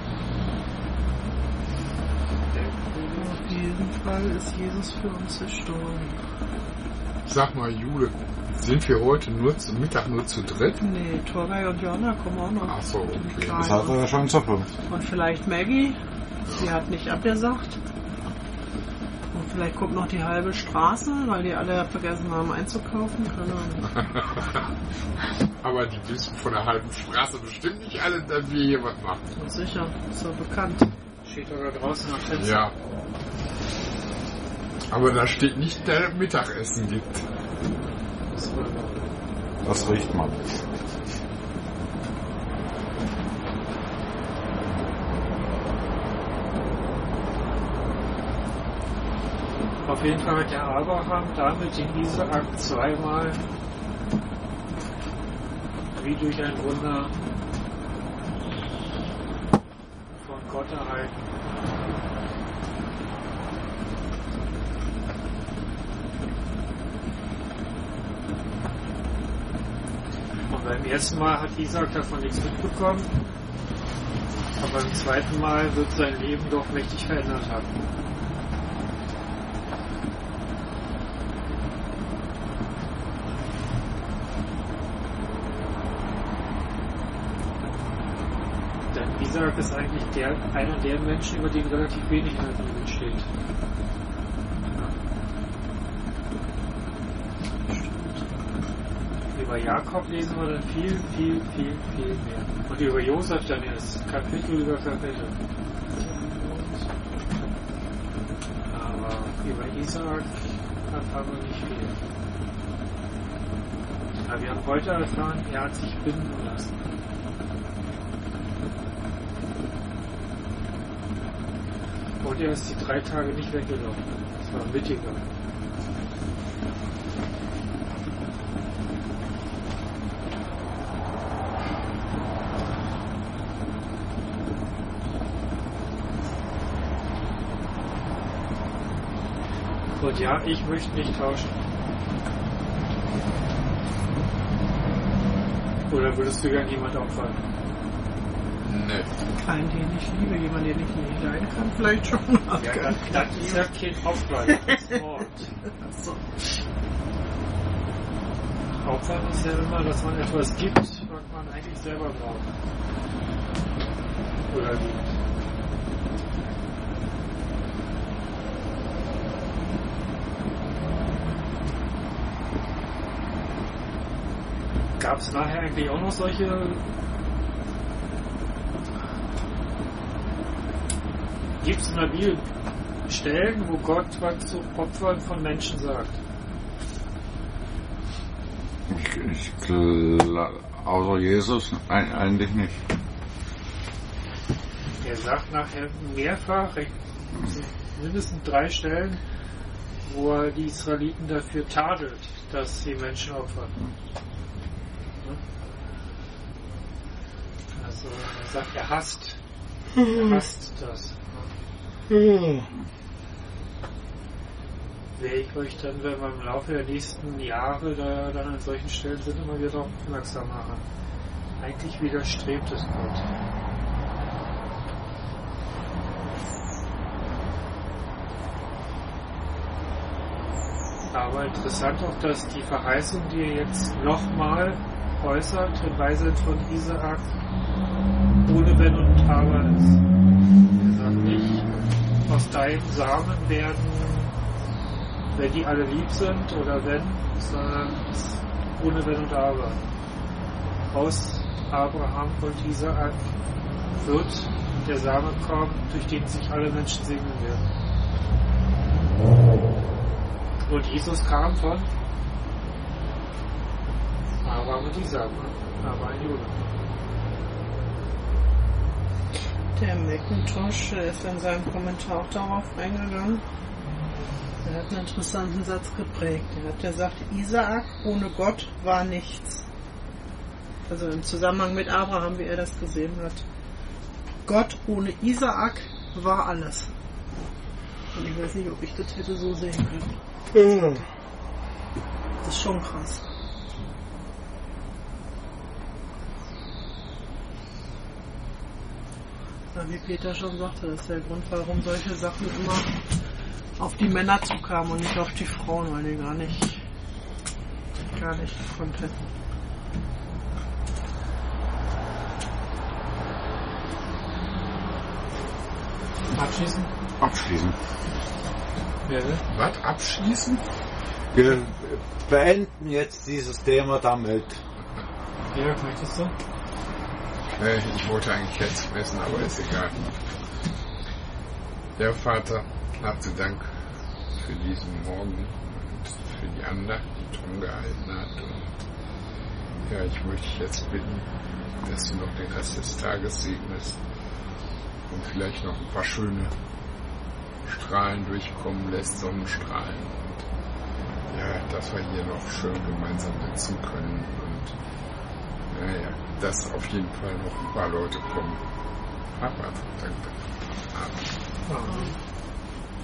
Auf jeden Fall ist Jesus für uns gestorben. Sag mal, Jule, sind wir heute zum Mittag nur zu dritt? Nee, Torgay und Jonna kommen auch noch. Ach so, okay. Das hat er ja schon zu 5. Und vielleicht Maggie, sie hat nicht abgesagt. Und vielleicht kommt noch die halbe Straße, weil die alle vergessen haben einzukaufen. Keine Ahnung. Aber die wissen von der halben Straße bestimmt nicht alle, dass wir hier was machen. Und sicher, ist ja bekannt. Steht doch da draußen am Fenster. Ja. Aber da steht nicht, dass es Mittagessen gibt. Das riecht man. Auf jeden Fall hat der Abraham damit den Isaak zweimal wie durch ein Wunder von Gott erhalten. Und beim ersten Mal hat Isaak davon nichts mitbekommen, aber beim zweiten Mal wird sein Leben doch mächtig verändert haben. Isaac ist eigentlich einer der Menschen, über den relativ wenig in der Bibel steht. Über Jakob lesen wir dann viel mehr. Und über Josef dann erst Kapitel über Kapitel. Aber über Isaac erfahren wir nicht viel. Aber wir haben heute erfahren, er hat sich binden lassen. Und er ist die 3 Tage nicht weggelaufen. Das war mittiger. Und ja, ich möchte nicht tauschen. Oder würdest du gern jemand opfern? Nee. Keinen, den ich liebe, jemanden, den ich nicht leiden kann, vielleicht schon. Ja, das ist ja kein Opfer, das ist Mord. So. Opfern ist ja immer, dass man etwas gibt, was man eigentlich selber braucht. Oder liebt. Gab es nachher eigentlich auch noch solche gibt es in der Bibel Stellen, wo Gott was zu Opfern von Menschen sagt? Außer Jesus eigentlich nicht. Er sagt nachher mehrfach, mindestens 3 Stellen, wo er die Israeliten dafür tadelt, dass sie Menschen opfern. Also er sagt, er hasst das. Werde ich euch dann, wenn wir im Laufe der nächsten Jahre da dann an solchen Stellen sind, immer wieder darauf aufmerksam machen. Eigentlich widerstrebt es Gott. Aber interessant auch, dass die Verheißung, die er jetzt nochmal äußert, in Weisheit von Isaak, ohne Wenn und Aber ist. Er sagt nicht, aus deinem Samen werden, wenn die alle lieb sind oder wenn, sondern ohne Wenn und Aber. Aus Abraham und Isaak wird der Same kommen, durch den sich alle Menschen segnen werden. Und Jesus kam von Abraham und Isaak, aber ein Jude. Der McIntosh ist in seinem Kommentar auch darauf eingegangen. Er hat einen interessanten Satz geprägt. Er hat gesagt, Isaak ohne Gott war nichts. Also im Zusammenhang mit Abraham, wie er das gesehen hat. Gott ohne Isaak war alles. Und ich weiß nicht, ob ich das hätte so sehen können. Das ist schon krass. Ja, wie Peter schon sagte, das ist der Grund, warum solche Sachen immer auf die Männer zukamen und nicht auf die Frauen, weil die gar nicht gekonnt hätten. Abschließen? Abschließen. Wer will? Was? Abschließen? Wir beenden jetzt dieses Thema damit. Jörg, möchtest du? Ich wollte eigentlich jetzt messen, aber ist egal. Ja, Vater, hab zu Dank für diesen Morgen und für die Andacht, die Tom gehalten hat. Und ja, ich möchte dich jetzt bitten, dass du noch den Rest des Tages segnest und vielleicht noch ein paar schöne Strahlen durchkommen lässt, Sonnenstrahlen. Und ja, dass wir hier noch schön gemeinsam sitzen können und naja, dass auf jeden Fall noch ein paar Leute kommen. Papa, danke. Amen. Amen.